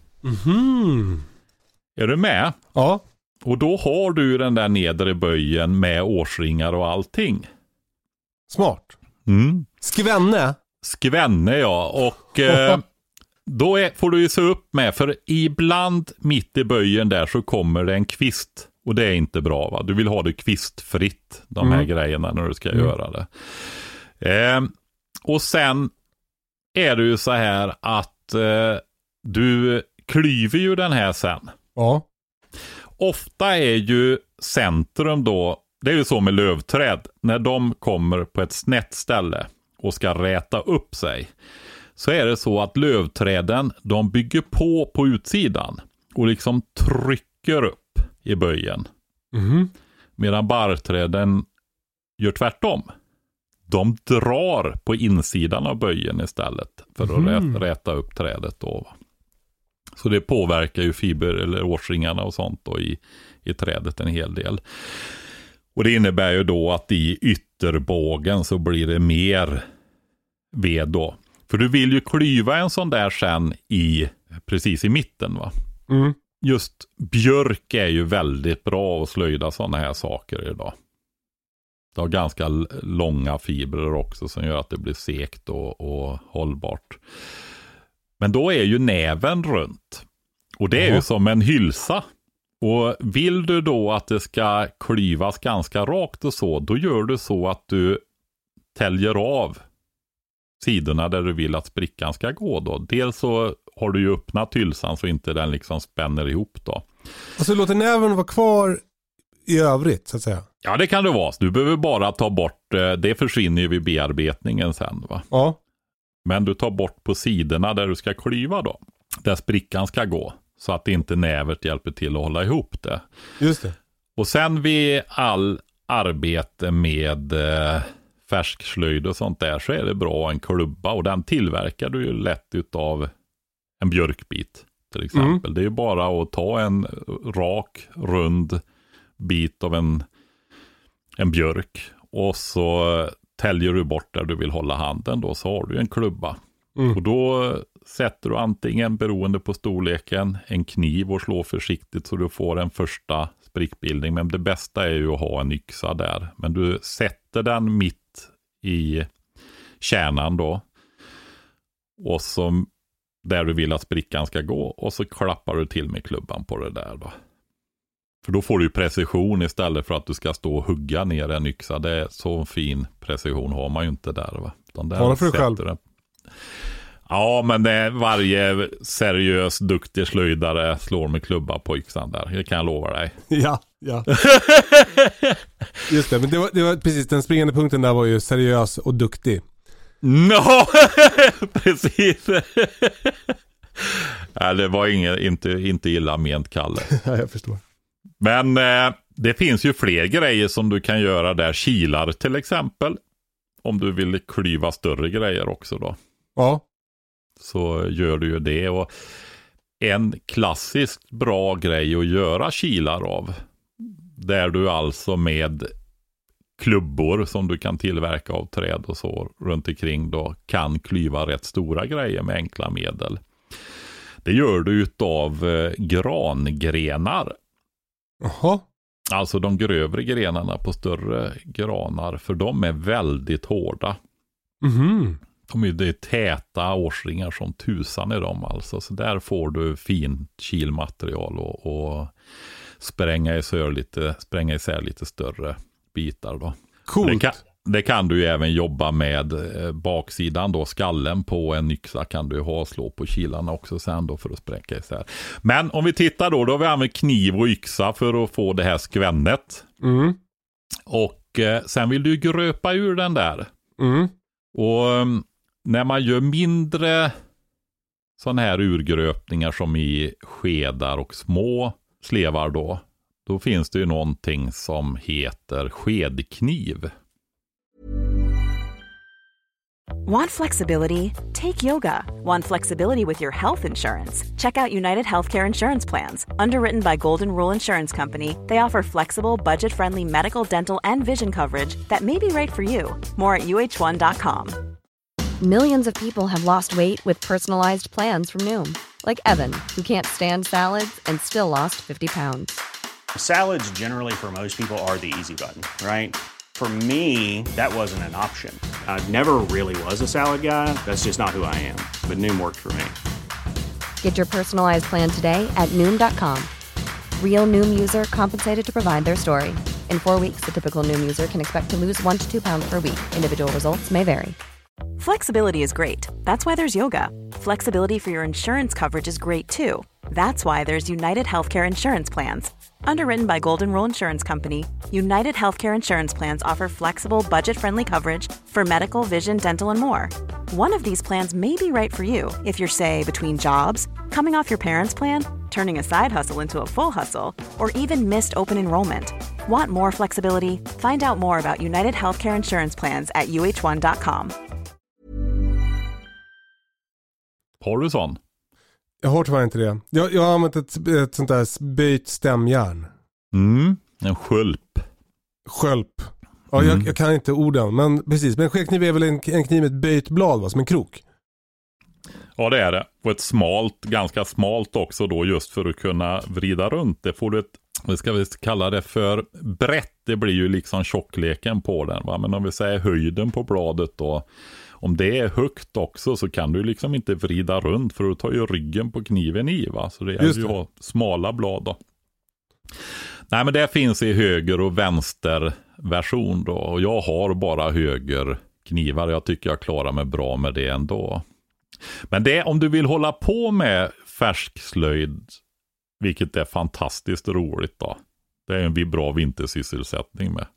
Mm. Är du med? Ja. Och då har du den där nedre böjen med årsringar och allting. Smart. Mm. Skvenne. Skvenne, ja. Och eh, då är, får du ju se upp med, för ibland mitt i böjen där så kommer det en kvist. Och det är inte bra, va? Du vill ha det kvistfritt, de här mm. grejerna, när du ska mm. göra det. Eh, och sen är det ju så här att eh, du klyver ju den här sen. Ja. Ofta är ju centrum då, det är ju så med lövträd, när de kommer på ett snett ställe och ska räta upp sig, så är det så att lövträden, de bygger på på utsidan och liksom trycker upp i böjen. Mm. Medan barrträden gör tvärtom. De drar på insidan av böjen istället för att mm. räta upp trädet då. Så det påverkar ju fiber eller årsringarna och sånt då i, i trädet en hel del. Och det innebär ju då att i ytterbågen så blir det mer ved då. För du vill ju klyva en sån där sen i, precis i mitten, va? Mm. Just björk är ju väldigt bra att slöjda sådana här saker idag. Det har ganska långa fibrer också som gör att det blir sekt och, och hållbart. Men då är ju näven runt. Och det är mm. ju som en hylsa. Och vill du då att det ska klyvas ganska rakt och så, då gör du så att du täljer av sidorna där du vill att sprickan ska gå då. Dels så har du ju öppnat hylsan så inte den liksom spänner ihop då. Och så låter näven vara kvar i övrigt så att säga? Ja, det kan det vara. Du behöver bara ta bort, det försvinner ju vid bearbetningen sen, va? Ja. Men du tar bort på sidorna där du ska klyva då. Där sprickan ska gå. Så att inte nävet hjälper till att hålla ihop det. Just det. Och sen vid all arbete med eh, färskslöjd och sånt där så är det bra en klubba. Och den tillverkar du ju lätt utav en björkbit till exempel. Mm. Det är ju bara att ta en rak, rund bit av en, en björk. Och så täljer du bort där du vill hålla handen då, så har du en klubba. Mm. Och då sätter du antingen, beroende på storleken, en kniv och slår försiktigt så du får en första sprickbildning. Men det bästa är ju att ha en yxa där. Men du sätter den mitt i kärnan då. Och så där du vill att sprickan ska gå. Och så klappar du till med klubban på det där då. För då får du precision istället för att du ska stå och hugga ner en yxa. Det är så fin precision har man ju inte där, va? Har du för dig själv? Den. Ja, men det är varje seriös, duktig slöjdare slår med klubba på yxan där. Det kan jag lova dig. Ja, ja. Just det, men det var, det var precis den springande punkten där var ju seriös och duktig. No, precis. Nej, det var inget, inte, inte illa ment, Kalle. Ja, jag förstår. Men eh, det finns ju fler grejer som du kan göra där. Kilar till exempel. Om du vill klyva större grejer också då. Ja. Så gör du ju det. Och en klassiskt bra grej att göra kilar av. Där du alltså med klubbor som du kan tillverka av träd och så runt omkring då kan klyva rätt stora grejer med enkla medel. Det gör du utav eh, grangrenar. Jaha. Alltså de grövre grenarna på större granar, för de är väldigt hårda. Mhm. De är det täta årsringar som tusan i dem alltså. Så där får du fint kilmaterial och, och spränga isär lite, spränga isär lite större bitar då. Coolt. Det kan, det kan du ju även jobba med eh, baksidan då, skallen på en yxa kan du ha och slå på kilarna också sen då för att spräcka isär. Men om vi tittar då, då har vi använt kniv och yxa för att få det här skvännet. Mm. Och eh, sen vill du gröpa ur den där. Mm. Och um, när man gör mindre sådana här urgröpningar som i skedar och små slevar då, då finns det ju någonting som heter skedkniv. Want flexibility? Take yoga. Want flexibility with your health insurance? Check out United Healthcare Insurance Plans. Underwritten by Golden Rule Insurance Company, they offer flexible, budget-friendly medical, dental, and vision coverage that may be right for you. More at U H one dot com. Millions of people have lost weight with personalized plans from Noom. Like Evan, who can't stand salads and still lost fifty pounds. Salads generally for most people are the easy button, right? For me, that wasn't an option. I never really was a salad guy. That's just not who I am. But Noom worked for me. Get your personalized plan today at Noom dot com. Real Noom user compensated to provide their story. In four weeks, the typical Noom user can expect to lose one to two pounds per week. Individual results may vary. Flexibility is great. That's why there's yoga. Flexibility for your insurance coverage is great too. That's why there's United Healthcare Insurance Plans. Underwritten by Golden Rule Insurance Company, United Healthcare Insurance Plans offer flexible, budget-friendly coverage for medical, vision, dental, and more. One of these plans may be right for you if you're, say, between jobs, coming off your parents' plan, turning a side hustle into a full hustle, or even missed open enrollment. Want more flexibility? Find out more about United Healthcare Insurance Plans at U H one dot com. Har du sån? Jag har tyvärr inte det. Jag, jag har använt ett, ett sånt där böjt stämjärn. Mm, en skölp. Skölp. Ja, mm. jag, jag kan inte orden, men precis. Men en skedkniv är väl en, en kniv med ett böjt blad, va? Som en krok. Ja, det är det. Och ett smalt, ganska smalt också då, just för att kunna vrida runt. Det får du ett, vi ska vi kalla det för brett. Det blir ju liksom tjockleken på den, va? Men om vi säger höjden på bladet då, om det är högt också så kan du liksom inte vrida runt, för du tar ju ryggen på kniven i, va? Så det är ju ha smala blad då. Nej, men det finns i höger och vänster version då. Och jag har bara höger knivar. Jag tycker jag klarar mig bra med det ändå. Men det, om du vill hålla på med färskslöjd, vilket är fantastiskt roligt då. Det är en bra vintersysselsättning med.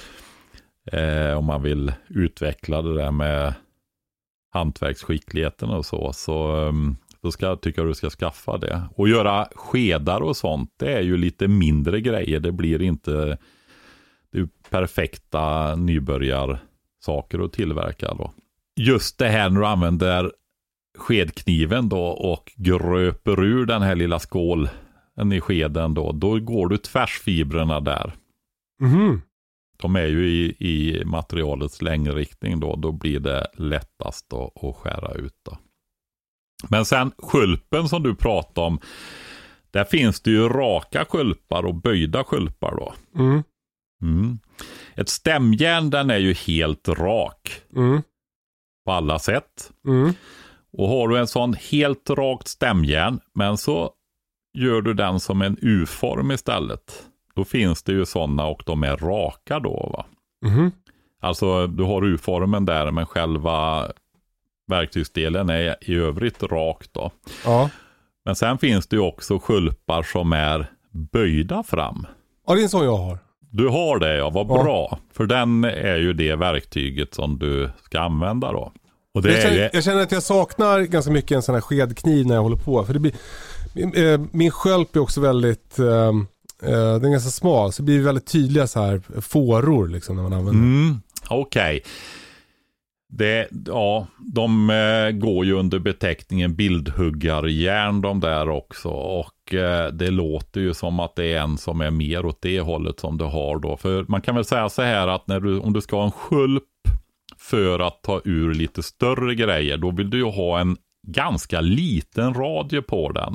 Eh, om man vill utveckla det där med hantverksskickligheten och så, så um, då ska jag tycka att du ska skaffa det. Och göra skedar och sånt, det är ju lite mindre grejer. Det blir inte det perfekta nybörjarsaker att tillverka då. Just det här när du använder skedkniven då och gröper ur den här lilla skålen i skeden då, då går du tvärsfibrerna där. Mhm. De är ju i, i materialets längdriktning då. Då blir det lättast då, att skära ut då. Men sen skölpen som du pratade om. Där finns det ju raka skölpar och böjda skölpar då. Mm. Mm. Ett stämjärn, den är ju helt rak. Mm. På alla sätt. Mm. Och har du en sån helt rakt stämjärn, men så gör du den som en U-form istället. Då finns det ju sådana och de är raka då, va? Mm. Alltså du har U-formen där, men själva verktygsdelen är i övrigt rakt då. Ja. Men sen finns det ju också skölpar som är böjda fram. Ja, det är en sån jag har. Du har det, ja, vad ja. bra. För den är ju det verktyget som du ska använda då. Och det jag, känner, är ju... jag känner att jag saknar ganska mycket en sån här skedkniv när jag håller på. För det blir, min, min skölp är också väldigt... Eh, den är ganska smal, så det blir väldigt tydliga så här fåror liksom när man använder den. Mm, okej. Okay. Det, ja, de eh, går ju under beteckningen bildhuggarjärn de där också, och eh, det låter ju som att det är en som är mer åt det hållet som du har då. För man kan väl säga så här att när du, om du ska ha en skölp för att ta ur lite större grejer, då vill du ju ha en ganska liten radie på den.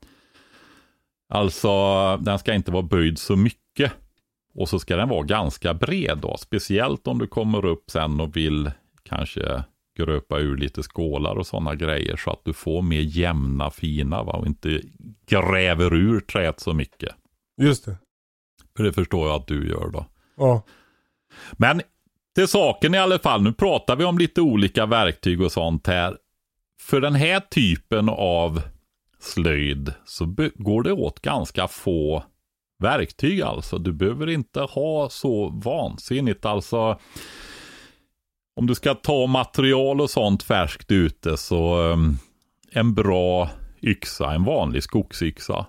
Alltså den ska inte vara böjd så mycket, och så ska den vara ganska bred då, speciellt om du kommer upp sen och vill kanske gröpa ur lite skålar och sådana grejer, så att du får mer jämna fina, va? Och inte gräver ur träet så mycket. Just det. För det förstår jag att du gör då. Ja. Men till saken i alla fall. Nu pratar vi om lite olika verktyg och sånt här. För den här typen av slöjd så be- går det åt ganska få verktyg alltså. Du behöver inte ha så vansinnigt. Alltså om du ska ta material och sånt färskt ute så um, en bra yxa, en vanlig skogsyxa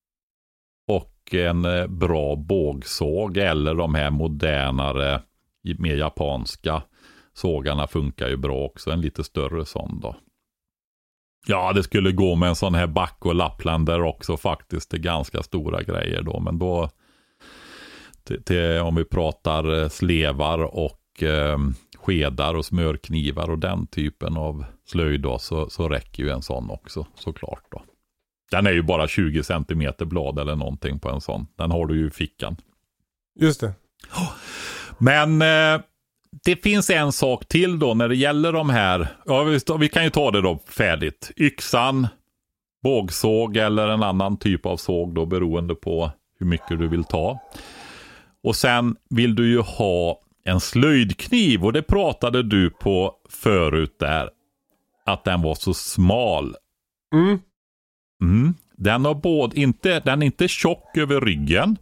och en uh, bra bågsåg eller de här modernare mer japanska sågarna funkar ju bra också. En lite större sån då. Ja, det skulle gå med en sån här back och Lapplander också faktiskt. Det är ganska stora grejer då. Men då, till, till, om vi pratar slevar och eh, skedar och smörknivar och den typen av slöjd då, så, så räcker ju en sån också såklart då. Den är ju bara tjugo centimeter blad eller någonting på en sån. Den har du ju i fickan. Just det. Men eh, det finns en sak till då när det gäller de här. Ja, vi, vi kan ju ta det då färdigt. Yxan, bågsåg eller en annan typ av såg då beroende på hur mycket du vill ta. Och sen vill du ju ha en slöjdkniv och det pratade du på förut där. Att den var så smal. Mm. Mm. Den har både inte, den är inte tjock över ryggen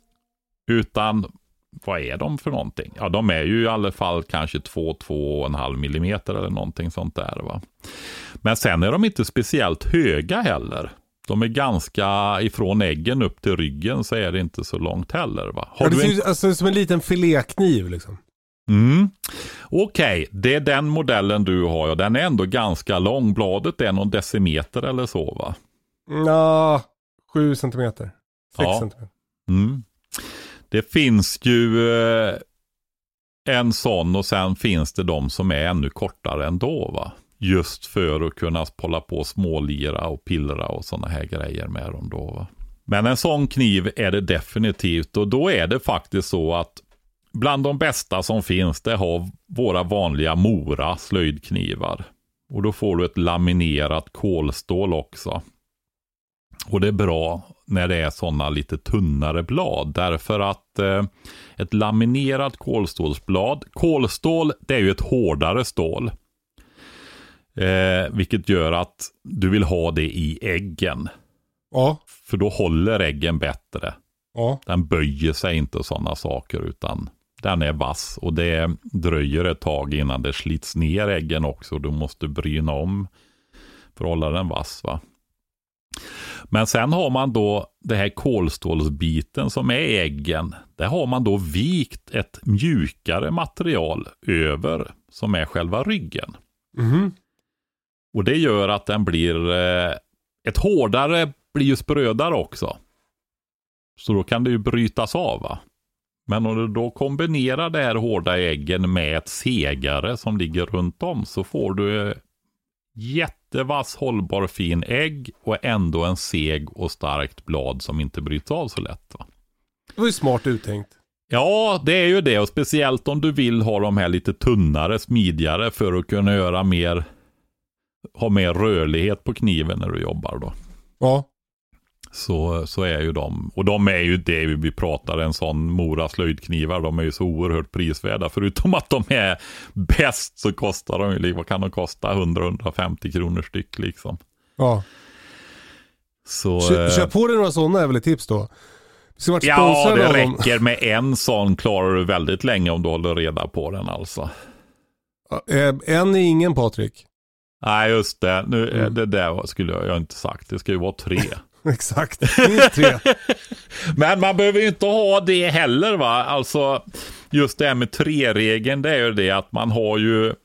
utan vad är de för någonting? Ja, de är ju i alla fall kanske två till två komma fem millimeter eller någonting sånt där va. Men sen är de inte speciellt höga heller. De är ganska ifrån äggen upp till ryggen så är det inte så långt heller va. Har ja, det du ser en... ut alltså, som en liten filékniv liksom. Mm. Okej, okay, det är den modellen du har och den är ändå ganska lång. Bladet är någon decimeter eller så va? Ja, sju centimeter. Sex ja. centimeter. Mm. Det finns ju eh, en sån och sen finns det de som är ännu kortare ändå va. Just för att kunna hålla på smålira och pillra och såna här grejer med dem då va. Men en sån kniv är det definitivt och då är det faktiskt så att bland de bästa som finns det har våra vanliga Mora slöjdknivar. Och då får du ett laminerat kolstål också. Och det är bra när det är sådana lite tunnare blad. Därför att eh, ett laminerat kolstålsblad. Kolstål det är ju ett hårdare stål. Eh, vilket gör att du vill ha det i äggen. Ja. För då håller äggen bättre. Ja. Den böjer sig inte och sådana saker utan den är vass. Och det dröjer ett tag innan det slits ner äggen också. Du måste bryna om för att hålla den vass va. Men sen har man då det här kolstålsbiten som är äggen. Där har man då vikt ett mjukare material över som är själva ryggen. Mm. Och det gör att den blir eh, ett hårdare blir ju sprödare också. Så då kan det ju brytas av va. Men om du då kombinerar det här hårda äggen med ett segare som ligger runt om så får du jättevass hållbar fin ägg och ändå en seg och starkt blad som inte bryts av så lätt va. Det var ju smart uttänkt. Ja, det är ju det och speciellt om du vill ha de här lite tunnare, smidigare för att kunna göra mer ha mer rörlighet på kniven när du jobbar då. Ja. Så, så är ju de, och de är ju det vi pratar en sån Mora slöjdknivar, de är ju så oerhört prisvärda, förutom att de är bäst så kostar de ju, vad kan de kosta, hundra till hundrafemtio kronor styck liksom. Ja. Så, Kö, köp på dig några sådana är väl ett tips då? Ja, det räcker med en sån klarar du väldigt länge om du håller reda på den alltså. En är ingen Patrik. Nej just det, nu, mm. det där skulle jag, jag inte sagt, det ska ju vara tre. Exakt, minst tre. Men man behöver ju inte ha det heller va, alltså just det här med tre-regeln det är ju det att man har ju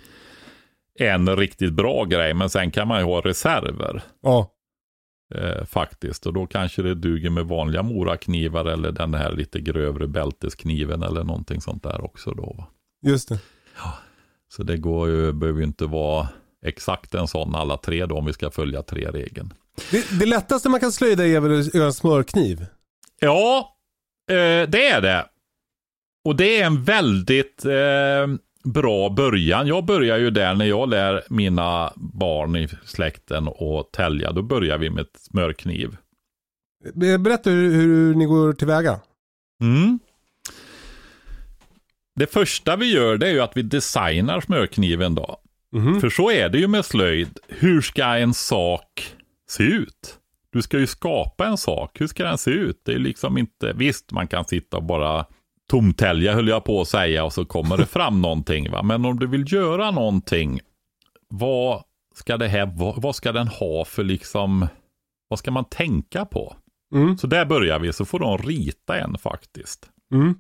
en riktigt bra grej men sen kan man ju ha reserver. Ja. Eh, faktiskt, och då kanske det duger med vanliga moraknivar eller den här lite grövre bälteskniven eller någonting sånt där också då va. Just det. Ja, så det går ju, behöver ju inte vara exakt en sån alla tre då om vi ska följa tre-regeln. Det, det lättaste man kan slöjda är väl att göra en smörkniv? Ja, eh, det är det. Och det är en väldigt eh, bra början. Jag börjar ju där när jag lär mina barn i släkten att tälja. Då börjar vi med ett smörkniv. Berätta hur, hur ni går tillväga. Mm. det första vi gör det är ju att vi designar smörkniven då. Mm. För så är det ju med slöjd. Hur ska en sak se ut? Du ska ju skapa en sak. Hur ska den se ut? Det är liksom inte, visst man kan sitta och bara tomtälja höll jag på att säga och så kommer det fram någonting va. Men om du vill göra någonting, vad ska det här, vad, vad ska den ha för liksom, vad ska man tänka på? Mm. Så där börjar vi, så får de rita en faktiskt. Mm.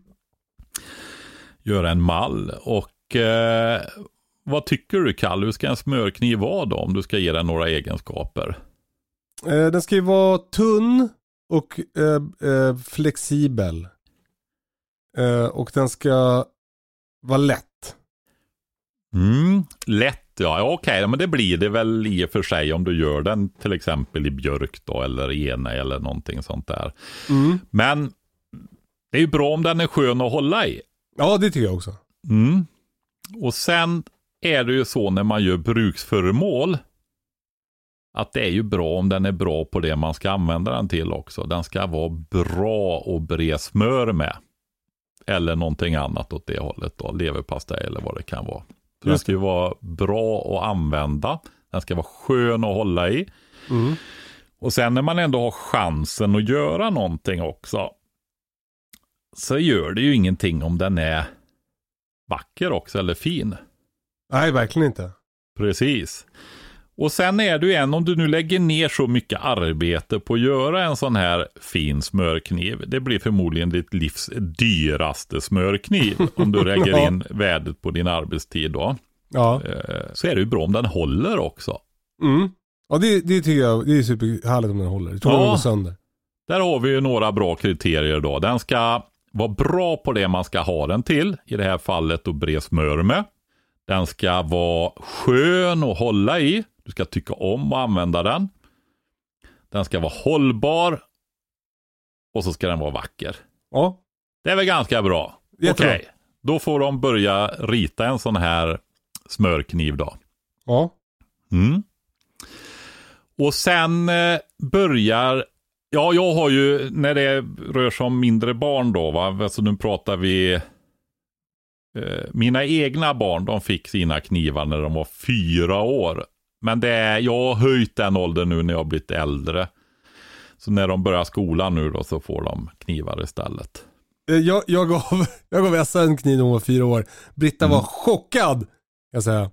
Göra en mall och eh, vad tycker du Kalle? Hur ska en smörkniv vara då om du ska ge den några egenskaper? Eh, den ska ju vara tunn och eh, eh, flexibel. Eh, och den ska vara lätt. Mm, lätt ja, okej, okay, men det blir det väl i och för sig om du gör den till exempel i björk då eller ena eller någonting sånt där. Mm. Men det är ju bra om den är skön att hålla i. Ja, det tycker jag också. Mm. Och sen är det ju så när man gör bruksföremål att det är ju bra om den är bra på det man ska använda den till också. Den ska vara bra och bre smör med. Eller någonting annat åt det hållet då. Leverpastej eller vad det kan vara. Så den ska ju vara bra att använda. Den ska vara skön att hålla i. Mm. Och sen när man ändå har chansen att göra någonting också, så gör det ju ingenting om den är vacker också eller fin. Nej, verkligen inte. Precis. Och sen är det ju en, om du nu lägger ner så mycket arbete på att göra en sån här fin smörkniv. Det blir förmodligen ditt livs dyraste smörkniv om du lägger ja. in värdet på din arbetstid då. Ja. Så är det ju bra om den håller också. Mm. Ja, det, det tycker jag det är superhärligt om den håller. Det tror jag går sönder. Där har vi ju några bra kriterier då. Den ska vara bra på det man ska ha den till. I det här fallet att bre smör med. Den ska vara skön att hålla i. Du ska tycka om att använda den. Den ska vara hållbar. Och så ska den vara vacker. Ja. Det är väl ganska bra. Okej, okay. Då får de börja rita en sån här smörkniv då. Ja. Mm. Och sen eh, börjar... Ja, jag har ju, när det rör sig om mindre barn då va. Alltså nu pratar vi... Eh, mina egna barn, de fick sina knivar när de var fyra år. Men det är, jag har höjt den åldern nu när jag har blivit äldre. Så när de börjar skolan nu då så får de knivar istället. Jag, jag, gav, jag gav Essa en kniv när hon var fyra år. Britta mm. var chockad, jag säger.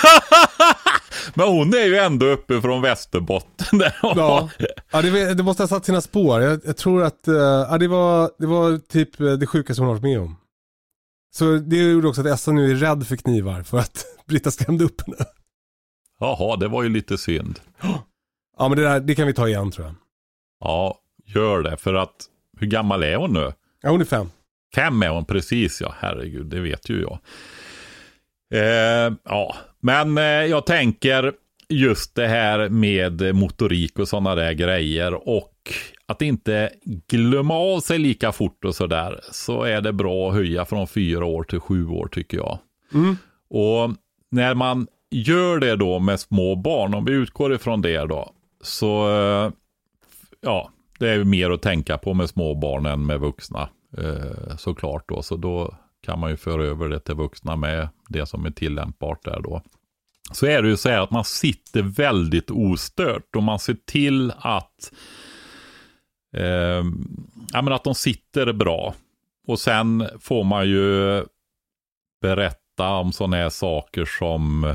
Men hon är ju ändå uppe från Västerbotten. Där ja, ja det, det måste ha satt sina spår. Jag, jag tror att ja, det, var, det var typ det sjukaste hon har varit med om. Så det gjorde också att Essa nu är rädd för knivar för att Britta skrämde upp henne. Jaha, det var ju lite synd. Ja, men det, där, det kan vi ta igen tror jag. Ja, gör det. För att, hur gammal är hon nu? Ja, hon är fem. Fem är hon, precis ja. Herregud, det vet ju jag. Eh, ja, men eh, jag tänker just det här med motorik och sådana där grejer. Och att inte glömma av sig lika fort och sådär. Så är det bra att höja från fyra år till sju år tycker jag. Mm. Och när man gör det då med små barn, om vi utgår ifrån det då, så ja, det är mer att tänka på med små barn än med vuxna eh, såklart då, så då kan man ju föra över det till vuxna med det som är tillämpbart där då. Så är det ju så här att man sitter väldigt ostört och man ser till att eh, ja, men att de sitter bra, och sen får man ju berätta om sådana här saker som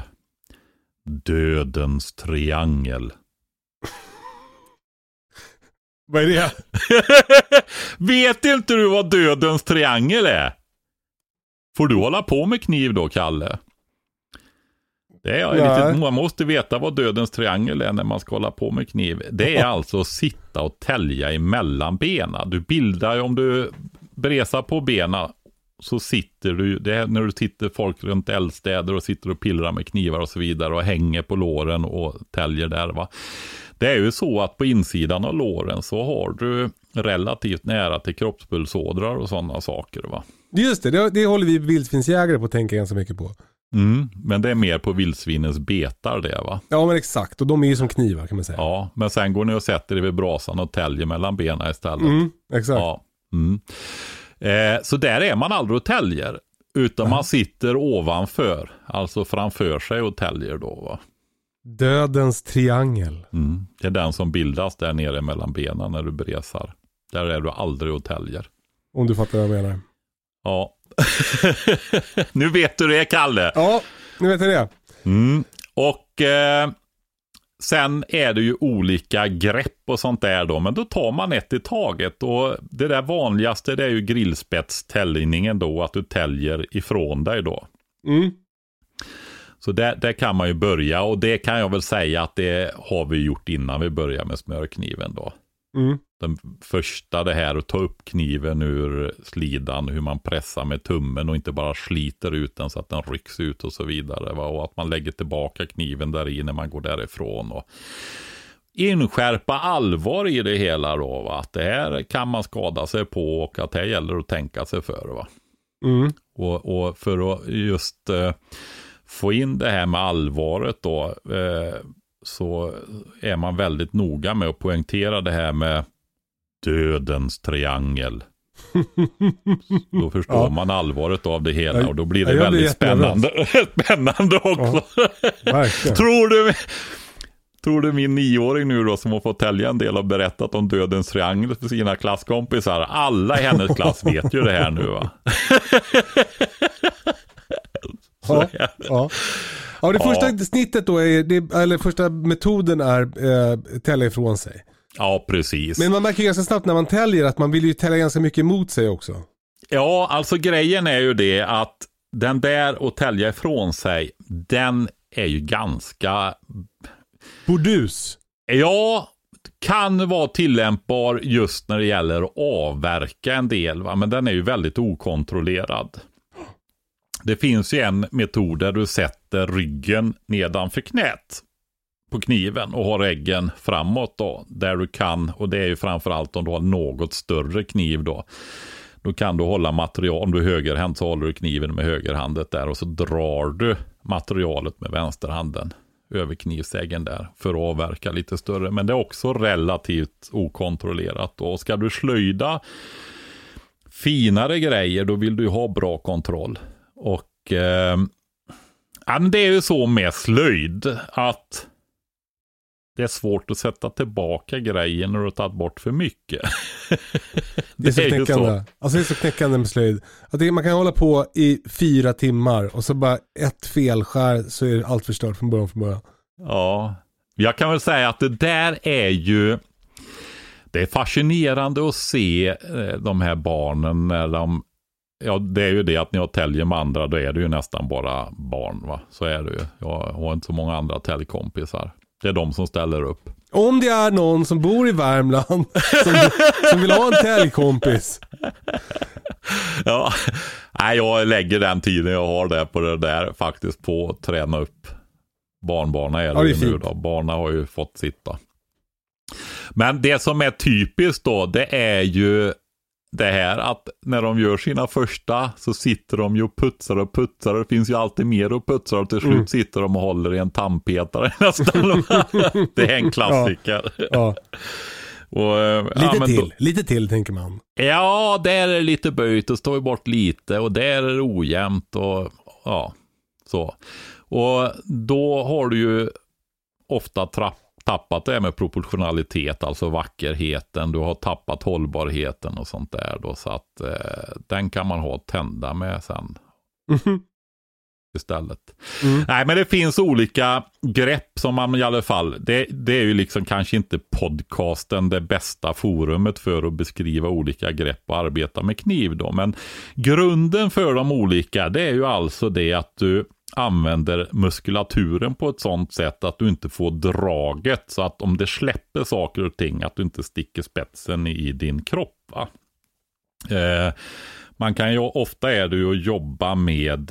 dödens triangel. Vad är det? Vet inte du vad dödens triangel är? Får du hålla på med kniv då, Kalle? Det är lite, man måste veta vad dödens triangel är när man ska hålla på med kniv. Det är alltså att sitta och tälja emellan benen. Du bildar, om du bresar på benen så sitter du, det är när du sitter folk runt eldstäder och sitter och pillrar med knivar och så vidare och hänger på låren och täljer där va. Det är ju så att på insidan av låren så har du relativt nära till kroppspulsådrar och sådana saker va. Just det, det, det håller vi vildsvinsjägare på att tänka ganska mycket på. Mm, men det är mer på vildsvinens betar det va? Ja men exakt, och de är ju som knivar kan man säga. Ja, men sen går ni och sätter det vid brasan och täljer mellan benen istället. Mm, exakt. Ja, mm. Eh, så där är man aldrig och täljer. Utan man sitter ovanför, alltså framför sig och täljer då, va? Dödens triangel. Mm. Det är den som bildas där nere mellan benen när du bresar. Där är du aldrig och täljer. Om du fattar vad jag menar. Ja. Nu vet du det, Kalle. Ja, nu vet jag det. Mm. Och eh, sen är det ju olika grepp och sånt där då. Men då tar man ett i taget. Och det där vanligaste, det är ju grillspetstäljningen då. Att du täljer ifrån dig då. Mm. Så där, där kan man ju börja. Och det kan jag väl säga att det har vi gjort innan vi börjar med smörkniven då. Mm. Den första, det här att ta upp kniven ur slidan, hur man pressar med tummen och inte bara sliter ut den så att den rycks ut och så vidare, va? Och att man lägger tillbaka kniven där i när man går därifrån och inskärpa allvar i det hela då, va? Att det här kan man skada sig på och att det gäller att tänka sig för, va? Mm. Och, och för att just eh, få in det här med allvaret då, eh, så är man väldigt noga med att poängtera det här med dödens triangel. Då förstår ja. man allvaret av det hela och då blir det ja, väldigt spännande, spännande också. Ja, tror du tror du min nioåring nu då som har fått tälja en del har berättat om dödens triangel för sina klasskompisar? Alla i hennes klass vet ju det här nu, va? Ja, ja. Ja, det första ja. snittet då är, det, eller första metoden är eh, tälja ifrån sig. Ja, precis. Men man märker ganska snabbt när man täljer att man vill ju tälja ganska mycket emot sig också. Ja, alltså grejen är ju det att den där att tälja ifrån sig, den är ju ganska... bordus. Ja, kan vara tillämpbar just när det gäller att avverka en del, va? Men den är ju väldigt okontrollerad. Det finns ju en metod där du sätter ryggen nedanför knät på kniven och har äggen framåt då, där du kan, och det är ju framförallt om du har något större kniv då, då kan du hålla material, om du är högerhänt så håller du kniven med högerhandet där och så drar du materialet med vänsterhanden över knivsäggen där för att avverka lite större, men det är också relativt okontrollerat och ska du slöjda finare grejer då vill du ha bra kontroll. Och eh, ja, det är ju så med slöjd att det är svårt att sätta tillbaka grejen när du har tagit bort för mycket. det, det är så är knäckande. Så. Alltså det är så knäckande med slöjd. Att det, man kan hålla på i fyra timmar och så bara ett felskär så är allt förstört från början från början. Ja, jag kan väl säga att det där är ju, det är fascinerande att se de här barnen när de, ja det är ju det att när jag täljer med andra då är det ju nästan bara barn, va? Så är det ju. Jag har inte så många andra täljkompisar. Det är de som ställer upp. Om det är någon som bor i Värmland som, som vill ha en täljkompis. Ja, nej, jag lägger den tiden jag har där på det där faktiskt på att träna upp barnbarna är det, ja, det är nu då. Barna har ju fått sitta. Men det som är typiskt då, det är ju det här att när de gör sina första så sitter de ju och putsar och putsar. Det finns ju alltid mer att putsa och till slut mm. sitter de och håller i en tandpetare nästan. Det är en klassiker. Ja, ja. Och, lite ja, men till, då, lite till tänker man. Ja, där är det lite böjt och står bort lite och där är det ojämnt och ja, så. Och då har du ju ofta trapp tappat det med proportionalitet, alltså vackerheten, du har tappat hållbarheten och sånt där då, så att eh, den kan man ha tända med sen mm. istället. Mm. Nej, men det finns olika grepp som man i alla fall, det, det är ju liksom kanske inte podcasten det bästa forumet för att beskriva olika grepp och arbeta med kniv då, men grunden för de olika, det är ju alltså det att du använder muskulaturen på ett sånt sätt att du inte får draget, så att om det släpper saker och ting att du inte sticker spetsen i din kropp, va? Eh, man kan ju, ofta är det ju att jobba med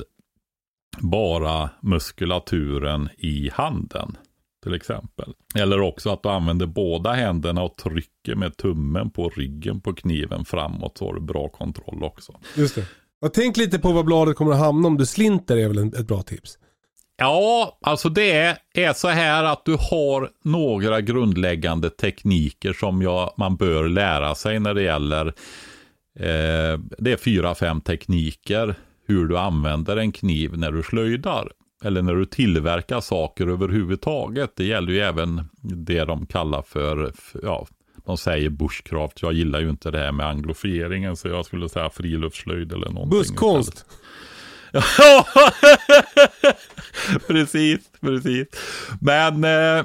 bara muskulaturen i handen till exempel. Eller också att du använder båda händerna och trycker med tummen på ryggen på kniven framåt, så har du bra kontroll också. Just det. Och tänk lite på vad bladet kommer att hamna om du slinter, är väl ett bra tips. Ja, alltså det är, är så här att du har några grundläggande tekniker som jag, man bör lära sig när det gäller, eh, det är fyra, fem tekniker hur du använder en kniv när du slöjdar. Eller när du tillverkar saker överhuvudtaget. Det gäller ju även det de kallar för, ja, de säger bushcraft. Jag gillar ju inte det här med anglofieringen, så jag skulle säga friluftsslöjd eller någonting. Busskonst. Ja, precis, precis. Men, eh,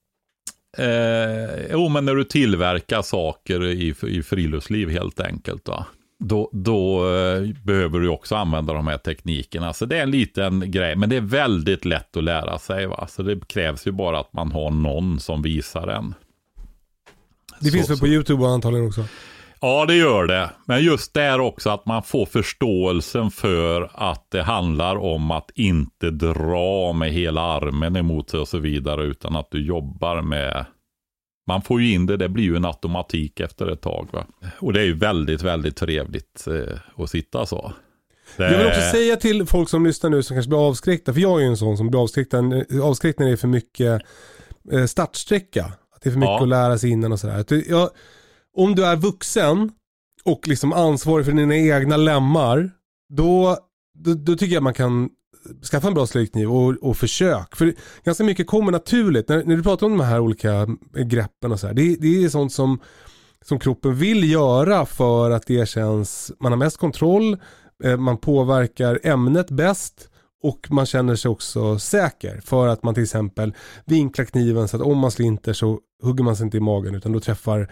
eh, jo, men när du tillverkar saker i, i friluftsliv helt enkelt va. Då, då eh, behöver du också använda de här teknikerna. Så det är en liten grej, men det är väldigt lätt att lära sig va. Så det krävs ju bara att man har någon som visar en. Det så, finns väl på YouTube antagligen också? Ja, det gör det. Men just det är också att man får förståelsen för att det handlar om att inte dra med hela armen emot sig och så vidare, utan att du jobbar med... Man får ju in det, det blir ju en automatik efter ett tag va. Och det är ju väldigt, väldigt trevligt eh, att sitta så. Det... Jag vill också säga till folk som lyssnar nu som kanske blir avskräckta, för jag är ju en sån som blir avskräckta, avskräckt när det är för mycket eh, startsträcka. Att det är för mycket ja. att lära sig innan och sådär. Jag, om du är vuxen och liksom ansvarig för dina egna lemmar, då, då, då tycker jag man kan skaffa en bra slöjdkniv och, och försök. För ganska mycket kommer naturligt. När, när du pratar om de här olika greppen och så här, det, det är sånt som, som kroppen vill göra för att det känns, man har mest kontroll, eh, man påverkar ämnet bäst och man känner sig också säker för att man till exempel vinklar kniven så att om man slinter så hugger man sig inte i magen utan då träffar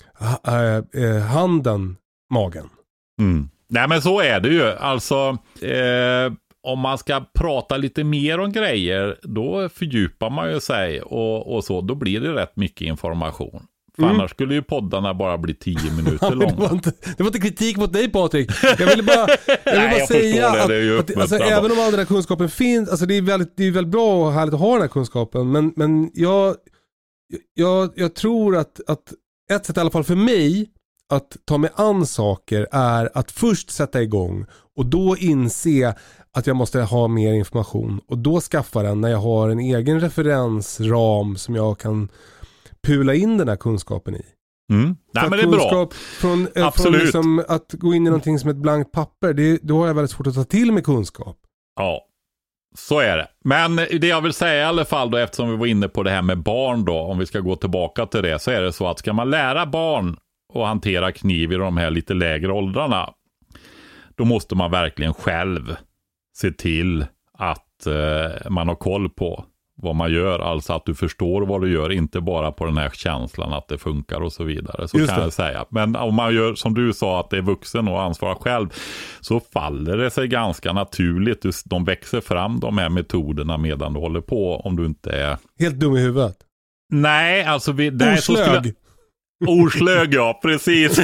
äh, äh, handen magen. Mm. Nej men så är det ju. Alltså eh, om man ska prata lite mer om grejer då fördjupar man ju sig och, och så. Då blir det rätt mycket information. För mm. annars skulle ju poddarna bara bli tio minuter långa. det, var inte, det var inte kritik mot dig Patrik. Jag ville bara, jag ville bara Nej, säga det, att, det att alltså, även om all den här kunskapen finns, alltså det är väldigt, det är väldigt bra och härligt att ha den här kunskapen. Men, men jag, jag, jag tror att, att ett sätt i alla fall för mig att ta mig an saker är att först sätta igång och då inse att jag måste ha mer information och då skaffa den när jag har en egen referensram som jag kan pula in den här kunskapen i. Mm. Nej, men det är bra. Från, från liksom att gå in i någonting som ett blankt papper, det, då har jag väldigt svårt att ta till med kunskap. Ja, så är det. Men det jag vill säga i alla fall då, eftersom vi var inne på det här med barn då, om vi ska gå tillbaka till det, så är det så att ska man lära barn att hantera kniv i de här lite lägre åldrarna, då måste man verkligen själv se till att eh, man har koll på vad man gör, alltså att du förstår vad du gör, inte bara på den här känslan att det funkar och så vidare. Så Just kan det. jag säga. Men om man gör som du sa, att det är vuxen och ansvarar själv, så faller det sig ganska naturligt. De växer fram de här metoderna medan du håller på, om du inte är... Helt dum i huvudet. Nej, alltså vi... Nej, Orslög. så skulle... Orslög, ja, precis.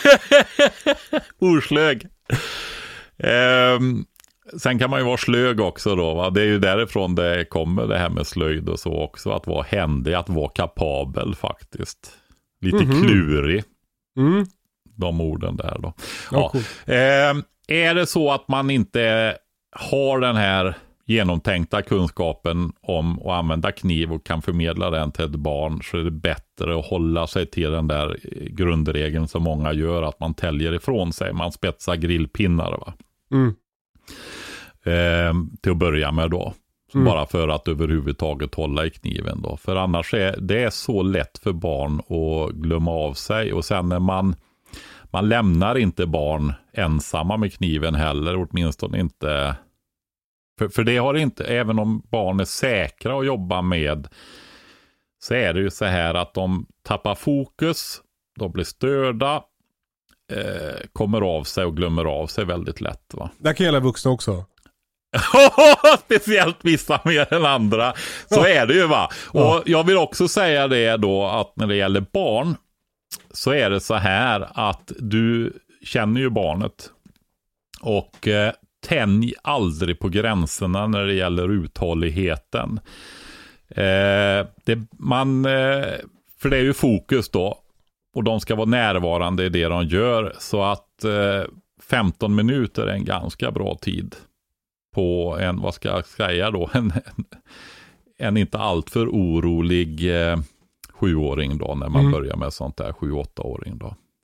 Orslög. Ehm... Sen kan man ju vara slög också då, va? Det är ju därifrån det kommer det här med slöjd och så också, att vara händig, att vara kapabel faktiskt. Lite mm-hmm. klurig. Mm. De orden där då. Ja, ja. Cool. Eh, är det så att man inte har den här genomtänkta kunskapen om att använda kniv och kan förmedla den till ett barn, så är det bättre att hålla sig till den där grundregeln som många gör, att man täljer ifrån sig. Man spetsar grillpinnar, va? Mm. Eh, till att börja med då. Mm. Bara för att överhuvudtaget hålla i kniven då. För annars är det är så lätt för barn att glömma av sig. Och sen när man man lämnar inte barn ensamma med kniven heller, åtminstone inte. För, för det har inte, även om barn är säkra att jobba med, så är det ju så här att de tappar fokus, de blir störda, eh, kommer av sig och glömmer av sig väldigt lätt, va? Det kan gälla vuxna också. Speciellt vissa mer än andra. Så ja. Är det ju, va? Ja. Och jag vill också säga det då, att när det gäller barn, så är det så här att du känner ju barnet. Och eh, tänj aldrig på gränserna när det gäller uthålligheten. Eh, det, man, eh, för det är ju fokus då. Och de ska vara närvarande i det de gör. Så att eh, femton minuter är en ganska bra tid på en, vad ska jag säga då, en, en, en inte alltför orolig eh, sjuåring då, när man mm. börjar med sånt där sju-åtta-åring då.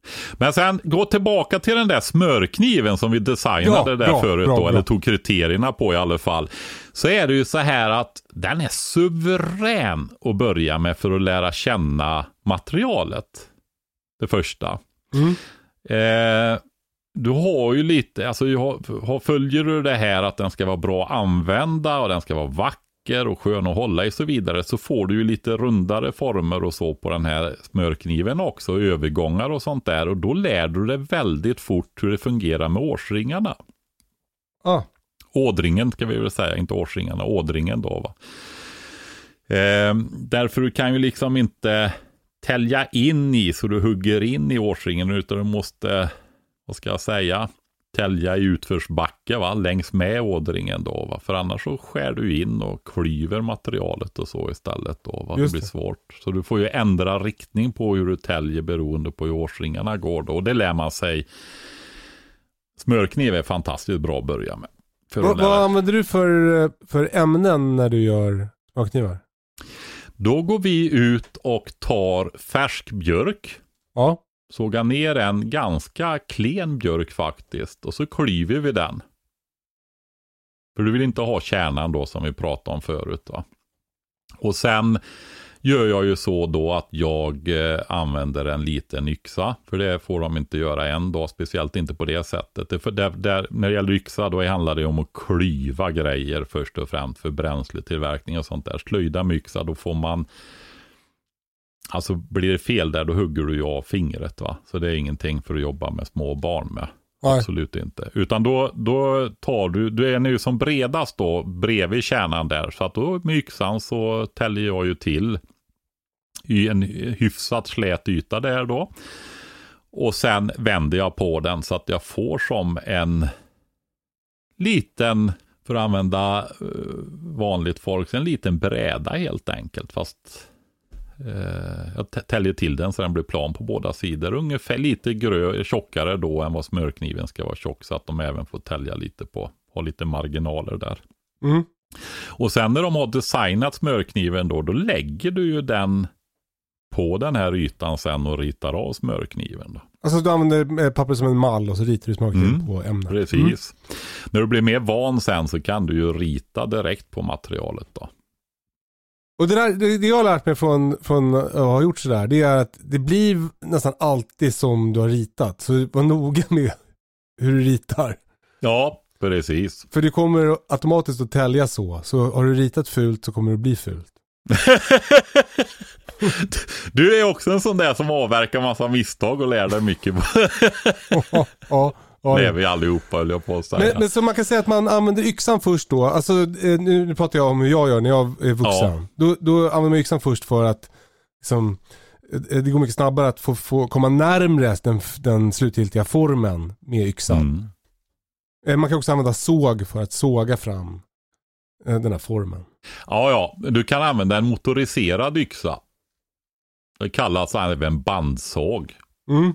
Men sen gå tillbaka till den där smörkniven som vi designade ja, där bra, förut bra, då, bra. eller tog kriterierna på i alla fall. Så är det ju så här att den är suverän att börja med för att lära känna materialet. Det första. Mm. Eh, du har ju lite, alltså har, har, följer du det här att den ska vara bra att använda och den ska vara vacker och skön att hålla i så vidare, så får du ju lite rundare former och så på den här smörkniven också, övergångar och sånt där, och då lär du dig väldigt fort hur det fungerar med årsringarna. Ah. Ådringen ska vi väl säga, inte årsringarna, ådringen då va. Eh, därför du kan ju liksom inte tälja in i så du hugger in i årsringen, utan du måste, vad ska jag säga, tälja i utförsbacke va, längs med ådringen då va, för annars så skär du in och klyver materialet och så istället då va, det blir svårt. Så du får ju ändra riktning på hur du täljer beroende på hur årsringarna går då, och det lär man sig. Smörkniv är fantastiskt bra att börja med. För vad, vad använder du för, för ämnen när du gör smörknivar? Då går vi ut och tar färsk björk. Ja. Sågar ner en ganska klen björk faktiskt. Och så klyver vi den. För du vill inte ha kärnan då som vi pratade om förut va. Och sen gör jag ju så då att jag eh, använder en liten yxa. För det får de inte göra än då. Speciellt inte på det sättet. Det för där, där, när det gäller yxa då handlar det om att klyva grejer först och främst för bränsletillverkning och sånt där. Slöjda med yxa då får man, alltså blir det fel där då hugger du ju av fingret va. Så det är ingenting för att jobba med små barn med. Nej. Absolut inte. Utan då, då tar du, du är nu som bredast då bredvid kärnan där. Så att då med yxan så täljer jag ju till i en hyfsat slät yta där då. Och sen vänder jag på den så att jag får som en liten, för att använda vanligt folk, en liten bräda helt enkelt. Fast eh, jag täljer till den så den blir plan på båda sidor. Ungefär lite grö, tjockare då än vad smörkniven ska vara tjock, så att de även får tälja lite på, ha lite marginaler där. Mm. Och sen när de har designat smörkniven då, då lägger du ju den på den här ytan sen och ritar av smörkniven då. Alltså du använder papper som en mall och så ritar du smörkniven mm, på ämnet. Precis. Mm. När du blir mer van sen så kan du ju rita direkt på materialet då. Och det, där, det, det jag har lärt mig från, från att ha gjort sådär, det är att det blir nästan alltid som du har ritat. Så var noga med hur du ritar. Ja, precis. För det kommer automatiskt att tälja så. Så har du ritat fult så kommer det bli fult. Du är också en sån där som avverkar massa misstag och lär dig mycket. ja, ja, ja, det är vi allihopa, höll jag på att säga. Men, men så man kan säga att man använder yxan först då. Alltså nu, nu pratar jag om hur jag gör när jag är vuxen. Ja. Då, då använder man yxan först för att liksom, det går mycket snabbare att få, få komma närmare den, den slutgiltiga formen med yxan. Mm. Man kan också använda såg för att såga fram den här formen. Ja, ja. Du kan använda en motoriserad yxa. Det kallas även bandsåg. Mm.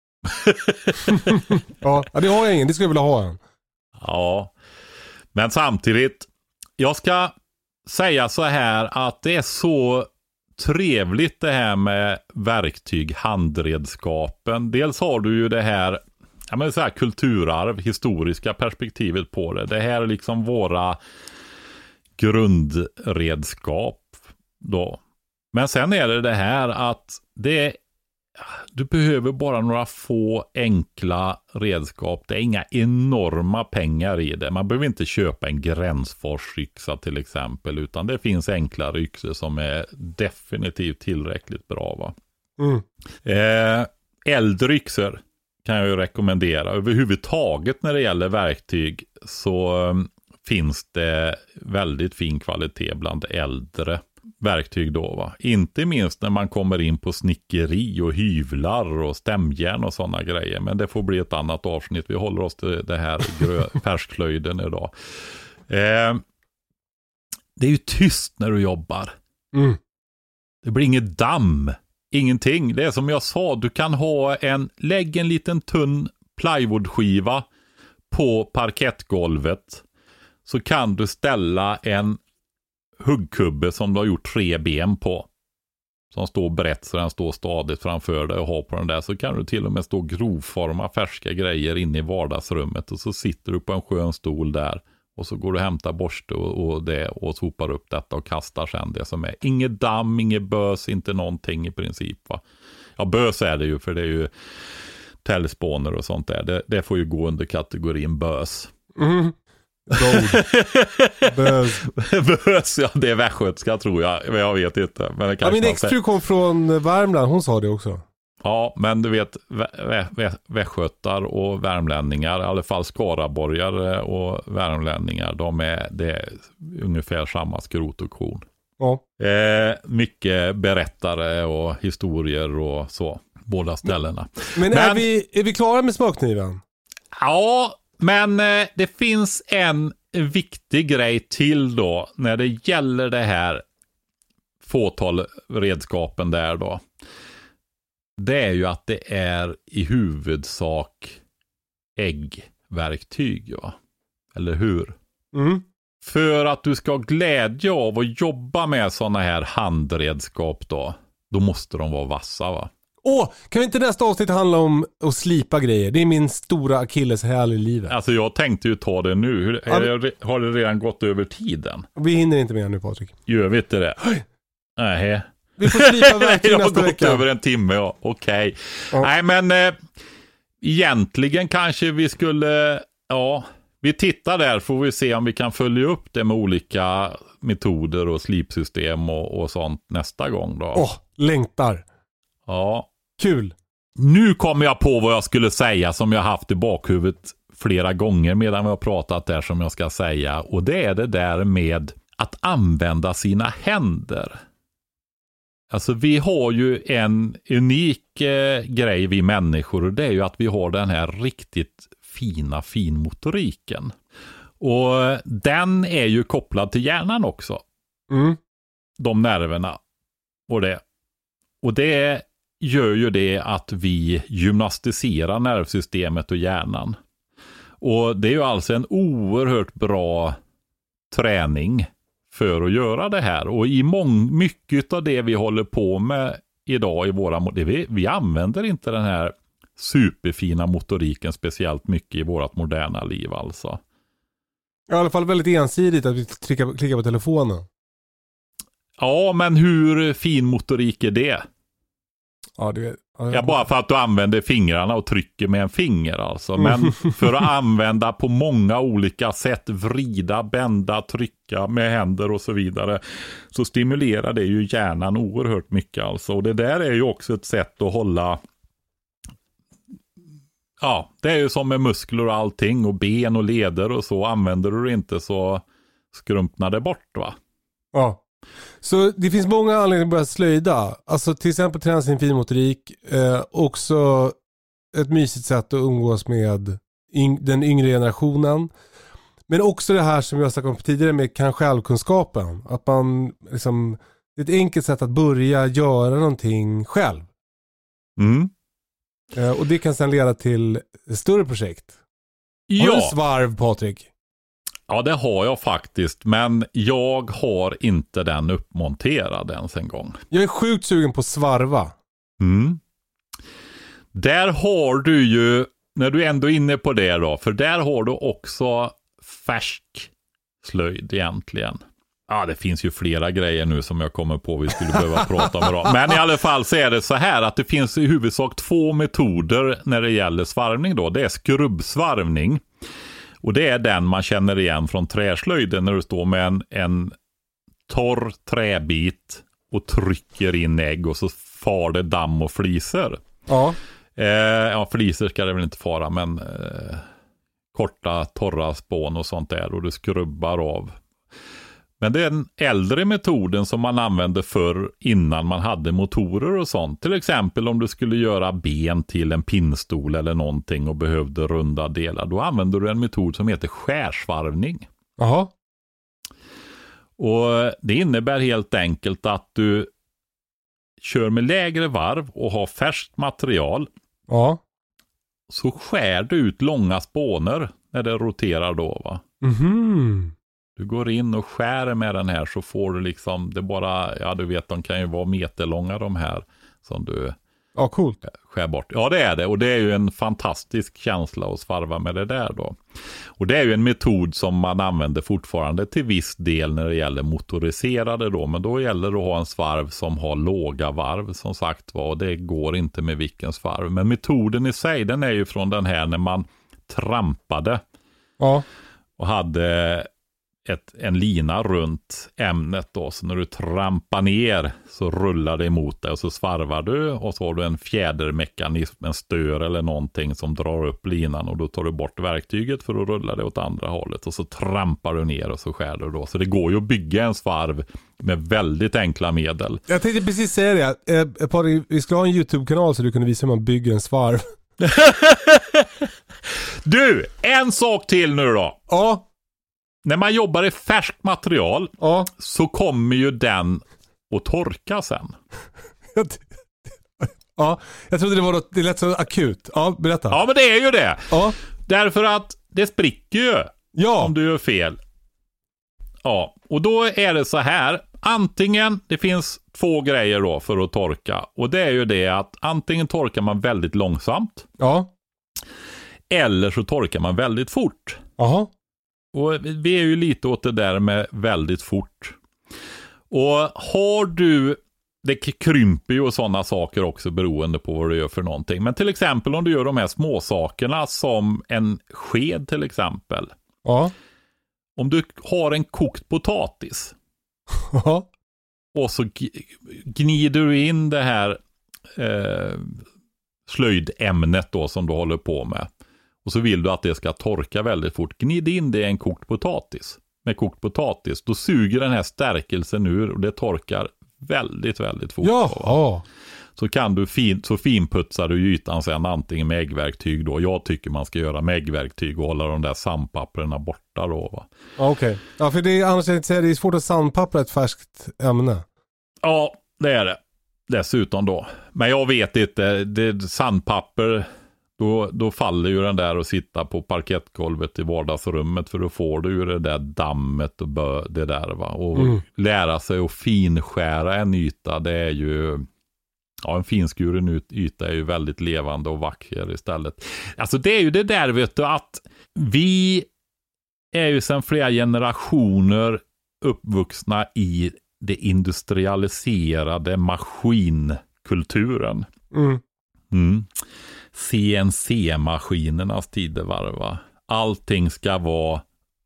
ja, det har jag ingen. Det skulle jag vilja ha en. Ja. Men samtidigt, jag ska säga så här att det är så trevligt det här med verktyg, handredskapen. Dels har du ju det här, ja men så här kulturarv, historiska perspektivet på det. Det här är liksom våra grundredskap då. Men sen är det det här att det, du behöver bara några få enkla redskap. Det är inga enorma pengar i det. Man behöver inte köpa en gränsforsyxa till exempel, utan det finns enkla yxor som är definitivt tillräckligt bra va. Mm. Eh, äldre yxor kan jag ju rekommendera. Överhuvudtaget när det gäller verktyg så finns det väldigt fin kvalitet bland äldre verktyg då va. Inte minst när man kommer in på snickeri och hyvlar och stämjärn och sådana grejer. Men det får bli ett annat avsnitt. Vi håller oss till det här grö- färskslöjden idag. Eh, det är ju tyst när du jobbar. Mm. Det blir inget damm. Ingenting. Det är som jag sa. Du kan ha en, lägg en liten tunn plywoodskiva på parkettgolvet. Så kan du ställa en huggkubbe som du har gjort tre ben på. som står brett så den står stadigt framför dig och har på den där, så kan du till och med stå och grovforma färska grejer inne i vardagsrummet och så sitter du på en skön stol där och så går du och hämtar borste och, och det och sopar upp detta och kastar sen det som är. Inget damm, inget bös, inte någonting i princip, va. Ja, bös är det ju, för det är ju täljspåner och sånt där. Det, det får ju gå under kategorin bös. Mm. Bös. Bös, ja, det är västgötska tror jag. Men jag vet inte. Men det ja, min exfru kom från Värmland, hon sa det också. Ja, men du vet, vä- vä- västgötar och värmlänningar, i alla fall skaraborgare och värmlänningar, de är, det är ungefär samma skrot och korn. Ja. Eh, mycket berättare och historier och så, båda ställena. Men, men är, vi, är vi klara med smörkniven? Ja, men eh, det finns en viktig grej till då när det gäller det här fåtal redskapen där då. Det är ju att det är i huvudsak äggverktyg, ja. Eller hur? Mm. För att du ska ha glädje av att jobba med sådana här handredskap då, då måste de vara vassa, va? Åh, kan vi inte nästa avsnitt handla om att slipa grejer? Det är min stora akilleshäl i livet. Alltså jag tänkte ju ta det nu. Hur, ja, det, har det redan gått över tiden? Vi hinner inte mer nu, Patrik. Gör vi inte det? Nej. Vi får slipa verktyg nästa vecka. Det har gått över en timme, ja. Okej. Okay. Ja. Nej, men eh, egentligen kanske vi skulle, ja, vi tittar där, får vi se om vi kan följa upp det med olika metoder och slipsystem och, och sånt nästa gång då. Åh, längtar. Ja. Kul. Nu kommer jag på vad jag skulle säga som jag haft i bakhuvudet flera gånger medan vi har pratat där, som jag ska säga. Och det är det där med att använda sina händer. Alltså vi har ju en unik eh, grej vi människor, och det är ju att vi har den här riktigt fina finmotoriken. Och den är ju kopplad till hjärnan också. Mm. De nerverna och det. Och det gör ju det att vi gymnastiserar nervsystemet och hjärnan. Och det är ju alltså en oerhört bra träning för att göra det här. Och i mång, mycket av det vi håller på med idag i våra, vi, vi använder inte den här superfina motoriken speciellt mycket i vårt moderna liv alltså. I alla fall väldigt ensidigt att vi klickar, klickar på telefonen. Ja, men hur fin motorik är det? Ja, det, ja, ja, bara för att du använder fingrarna och trycker med en finger alltså. Men för att använda på många olika sätt, vrida, bända, trycka med händer och så vidare, så stimulerar det ju hjärnan oerhört mycket alltså. Och det där är ju också ett sätt att hålla, ja, det är ju som med muskler och allting och ben och leder och så. Använder du det inte så skrumpnar det bort, va? Ja. Så det finns många anledningar att börja slöjda. Alltså till exempel träna sin finmotorik. Eh, också ett mysigt sätt att umgås med yng- den yngre generationen. Men också det här som jag sagt om tidigare med kan självkunskapen. Att man liksom, det är ett enkelt sätt att börja göra någonting själv. Mm. Eh, och det kan sedan leda till större projekt. Ja. Har du svarv, Patrik? Ja, det har jag faktiskt. Men jag har inte den uppmonterad ens en gång. Jag är sjukt sugen på svarva. Mm. Där har du ju, när du ändå är inne på det då, för där har du också färsk slöjd egentligen. Ja, det finns ju flera grejer nu som jag kommer på vi skulle behöva prata om idag. Men i alla fall så är det så här att det finns i huvudsak två metoder när det gäller svarvning då. Det är skrubbsvarvning. Och det är den man känner igen från träslöjden när du står med en, en torr träbit och trycker in ägg och så far det damm och fliser. Ja. Eh, ja, fliser ska det väl inte fara, men eh, korta torra spån och sånt där och du skrubbar av. Men det är den äldre metoden som man använde för innan man hade motorer och sånt. Till exempel om du skulle göra ben till en pinnstol eller någonting och behövde runda delar. Då använder du en metod som heter skärsvarvning. Jaha. Och det innebär helt enkelt att du kör med lägre varv och har färskt material. Ja. Så skär du ut långa spåner när det roterar då, va? Mhm. Du går in och skär med den här så får du liksom, det bara, ja du vet de kan ju vara meterlånga de här som du ja, coolt. skär bort. Ja det är det, och det är ju en fantastisk känsla att svarva med det där då. Och det är ju en metod som man använder fortfarande till viss del när det gäller motoriserade då, men då gäller det att ha en svarv som har låga varv som sagt var, och det går inte med vilken svarv. Men metoden i sig, den är ju från den här när man trampade ja. och hade ett, en lina runt ämnet då, så när du trampar ner så rullar det emot dig och så svarvar du och så har du en fjädermekanism, en stör eller någonting som drar upp linan och då tar du bort verktyget för att rulla det åt andra hållet och så trampar du ner och så skär du då. Så det går ju att bygga en svarv med väldigt enkla medel. Jag tänkte precis säga det, eh, Patrik, vi skulle ha en YouTube-kanal så du kunde visa hur man bygger en svarv. Du, en sak till nu då. Ja. När man jobbar i färskt material ja. så kommer ju den att torka sen. Ja, jag trodde det var något, det lät så akut. Ja, berätta. Ja, men det är ju det. Ja. Därför att det spricker ju ja. om du gör fel. Ja, och då är det så här. Antingen, det finns två grejer då för att torka. Och det är ju det att antingen torkar man väldigt långsamt. Ja. Eller så torkar man väldigt fort. Jaha. Och vi är ju lite åt det där med väldigt fort. Och har du, det krymper ju och sådana saker också beroende på vad du gör för någonting. Men till exempel om du gör de här små sakerna som en sked till exempel. Ja. Om du har en kokt potatis. Ja. Och så gnider du in det här eh, slöjdämnet då som du håller på med. Och så vill du att det ska torka väldigt fort. Gnid in det i en kokt potatis. Med kokt potatis. Då suger den här stärkelsen ur och det torkar väldigt, väldigt fort. Ja. Så kan du fin, så finputsar du ytan sen antingen med äggverktyg då. Jag tycker man ska göra med äggverktyg och hålla de där sandpapperna borta då va. Ja, okej. Okay. Ja, för det är annars är det, det är svårt att sandpappra ett färskt ämne. Ja, det är det. Dessutom då. Men jag vet inte, det sandpapper... Då, då faller ju den där och sitta på parkettgolvet i vardagsrummet för då får du ju det där dammet och bö, det där va. Och mm. lära sig att finskära en yta, det är ju, ja en finskuren yta är ju väldigt levande och vacker istället. Alltså det är ju det där vet du att vi är ju sedan flera generationer uppvuxna i det industrialiserade maskinkulturen. Mm. Mm. C N C-maskinernas tidevarva. Allting ska vara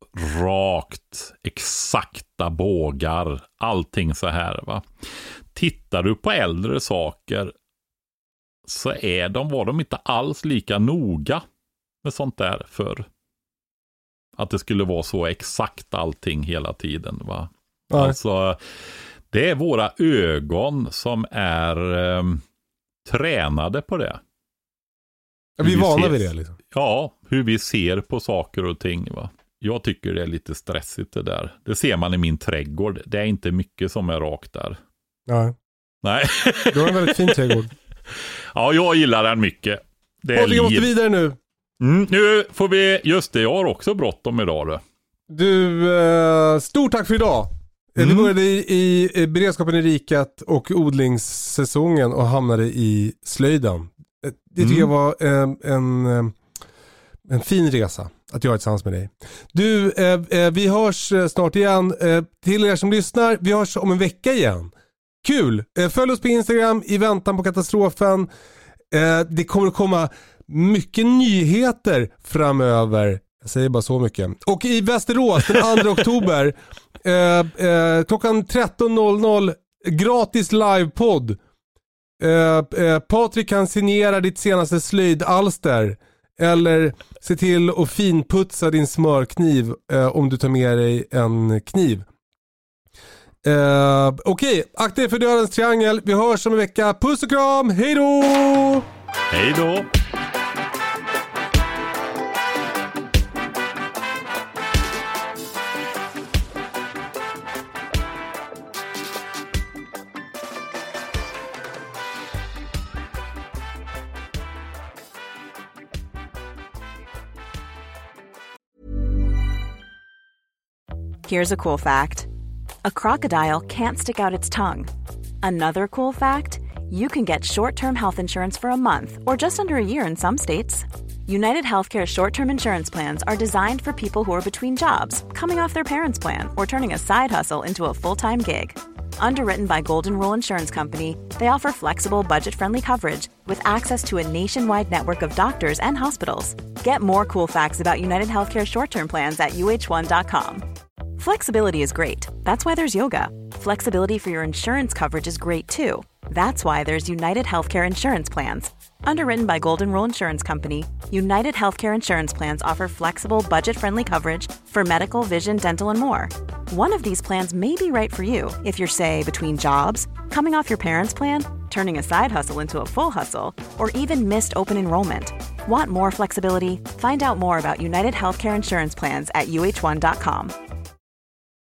rakt, exakta bågar. Allting så här va. Tittar du på äldre saker så är de, var de inte alls lika noga med sånt där för att det skulle vara så exakt allting hela tiden va. Nej. Alltså det är våra ögon som är eh, tränade på det. Vi är vana vid det liksom. Ja, hur vi ser på saker och ting va. Jag tycker det är lite stressigt det där. Det ser man i min trädgård. Det är inte mycket som är rakt där. Nej. Nej. Du har en väldigt fin trädgård. Ja, jag gillar den mycket. Det är vi måste vidare nu. Mm, nu får vi, just det, jag har också bråttom idag då. Du, eh, stort tack för idag. Mm. Vi började i, i, i beredskapen i riket och odlingssäsongen och hamnade i slöjden. Det tycker mm. jag var en, en, en fin resa att göra tillsammans med dig. Du, eh, vi hörs snart igen. Eh, till er som lyssnar, vi hörs om en vecka igen. Kul! Eh, följ oss på Instagram i väntan på katastrofen. Eh, det kommer att komma mycket nyheter framöver. Jag säger bara så mycket. Och i Västerås den andra oktober eh, eh, klockan tretton noll noll gratis livepodd. Uh, uh, Patrik kan signera ditt senaste slöjdalster eller se till att finputsa din smörkniv uh, om du tar med dig en kniv. Uh, Okej, okay. Akta er för dödens triangel. Vi hörs om en vecka. Puss och kram, hej då! Hej då! Here's a cool fact. A crocodile can't stick out its tongue. Another cool fact, you can get short-term health insurance for a month or just under a year in some states. United Healthcare short-term insurance plans are designed for people who are between jobs, coming off their parents' plan, or turning a side hustle into a full-time gig. Underwritten by Golden Rule Insurance Company, they offer flexible, budget-friendly coverage with access to a nationwide network of doctors and hospitals. Get more cool facts about United Healthcare short-term plans at U H one dot com. Flexibility is great. That's why there's yoga. Flexibility for your insurance coverage is great too. That's why there's United Healthcare Insurance Plans. Underwritten by Golden Rule Insurance Company, United Healthcare Insurance Plans offer flexible, budget-friendly coverage for medical, vision, dental, and more. One of these plans may be right for you if you're, say, between jobs, coming off your parents' plan, turning a side hustle into a full hustle, or even missed open enrollment. Want more flexibility? Find out more about United Healthcare Insurance Plans at U H one dot com.